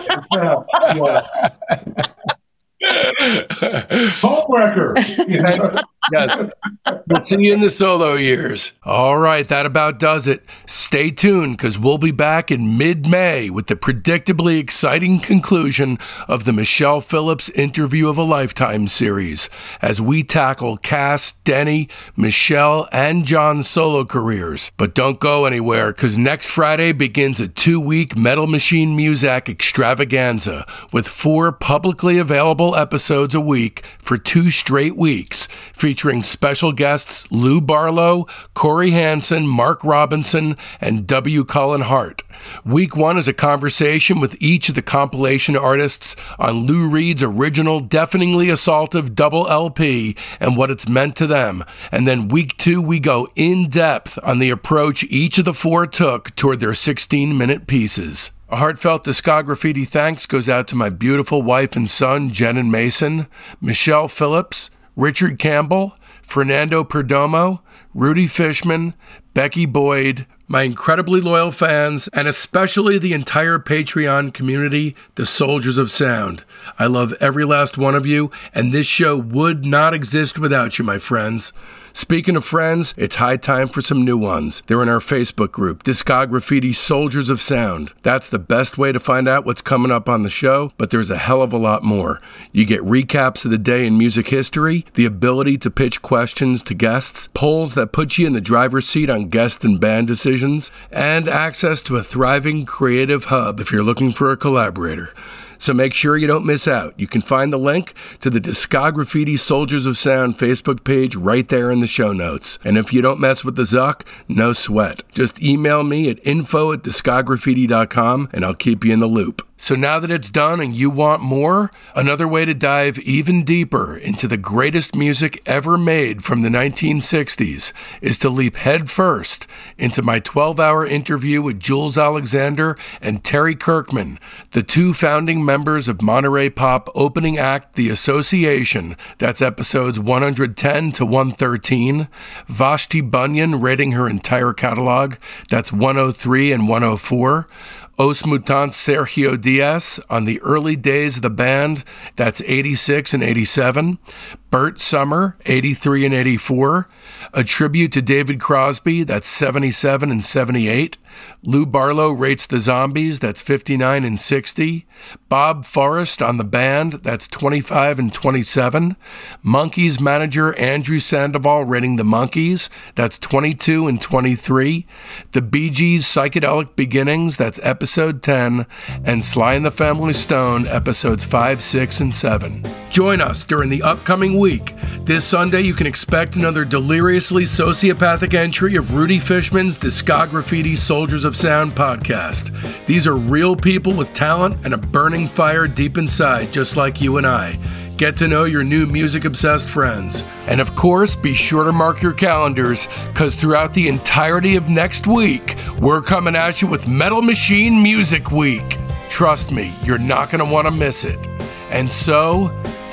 Homewrecker. Yes. We'll see you in the solo years. All right, that about does it. Stay tuned because we'll be back in mid-May with the predictably exciting conclusion of the Michelle Phillips Interview of a Lifetime series as we tackle Cass, Denny, Michelle, and John's solo careers. But don't go anywhere because next Friday begins a two-week Metal Machine Muzak extravaganza with four publicly available episodes a week for two straight weeks, featuring special guests Lou Barlow, Corey Hansen, Mark Robinson, and W. Cullen Hart. Week one is a conversation with each of the compilation artists on Lou Reed's original Deafeningly Assaultive double L P and what it's meant to them. And then week two, we go in depth on the approach each of the four took toward their sixteen-minute pieces. A heartfelt Discography thanks goes out to my beautiful wife and son, Jen and Mason, Michelle Phillips, Richard Campbell, Fernando Perdomo, Rudy Fishman, Becky Boyd, my incredibly loyal fans, and especially the entire Patreon community, the Soldiers of Sound. I love every last one of you, and this show would not exist without you, my friends. Speaking of friends, it's high time for some new ones. They're in our Facebook group, Discography Soldiers of Sound. That's the best way to find out what's coming up on the show, but there's a hell of a lot more. You get recaps of the day in music history, the ability to pitch questions to guests, polls that put you in the driver's seat on guest and band decisions, and access to a thriving creative hub if you're looking for a collaborator. So make sure you don't miss out. You can find the link to the Discography Soldiers of Sound Facebook page right there in the show notes. And if you don't mess with the Zuck, no sweat. Just email me at info at discography dot com and I'll keep you in the loop. So now that it's done and you want more, another way to dive even deeper into the greatest music ever made from the nineteen sixties is to leap headfirst into my twelve-hour interview with Jules Alexander and Terry Kirkman, the two founding members of Monterey Pop opening act The Association. That's episodes one ten to one thirteen. Vashti Bunyan rating her entire catalog. That's one oh three and one oh four. Os Mutantes Sergio Diaz on the early days of the band, that's eighty-six and eighty-seven. Bert Summer, eighty-three and eighty-four. A tribute to David Crosby, that's seventy-seven and seventy-eight. Lou Barlow rates the Zombies, that's fifty-nine and sixty. Bob Forrest on the band, that's twenty-five and twenty-seven. Monkees manager Andrew Sandoval rating the Monkees, that's twenty-two and twenty-three. The Bee Gees Psychedelic Beginnings, that's episode ten. And Sly and the Family Stone, episodes five, six, and seven. Join us during the upcoming week. This Sunday, you can expect another deliriously sociopathic entry of Rudy Fishman's Discography Soldiers of Sound podcast. These are real people with talent and a burning fire deep inside, just like you and I. Get to know your new music-obsessed friends. And of course, be sure to mark your calendars, because throughout the entirety of next week, we're coming at you with Metal Machine Music Week. Trust me, you're not going to want to miss it. And so,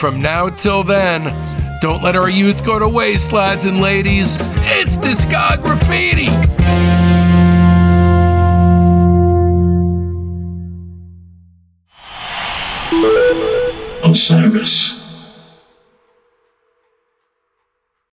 from now till then, don't let our youth go to waste, lads and ladies. It's Discography. Osiris.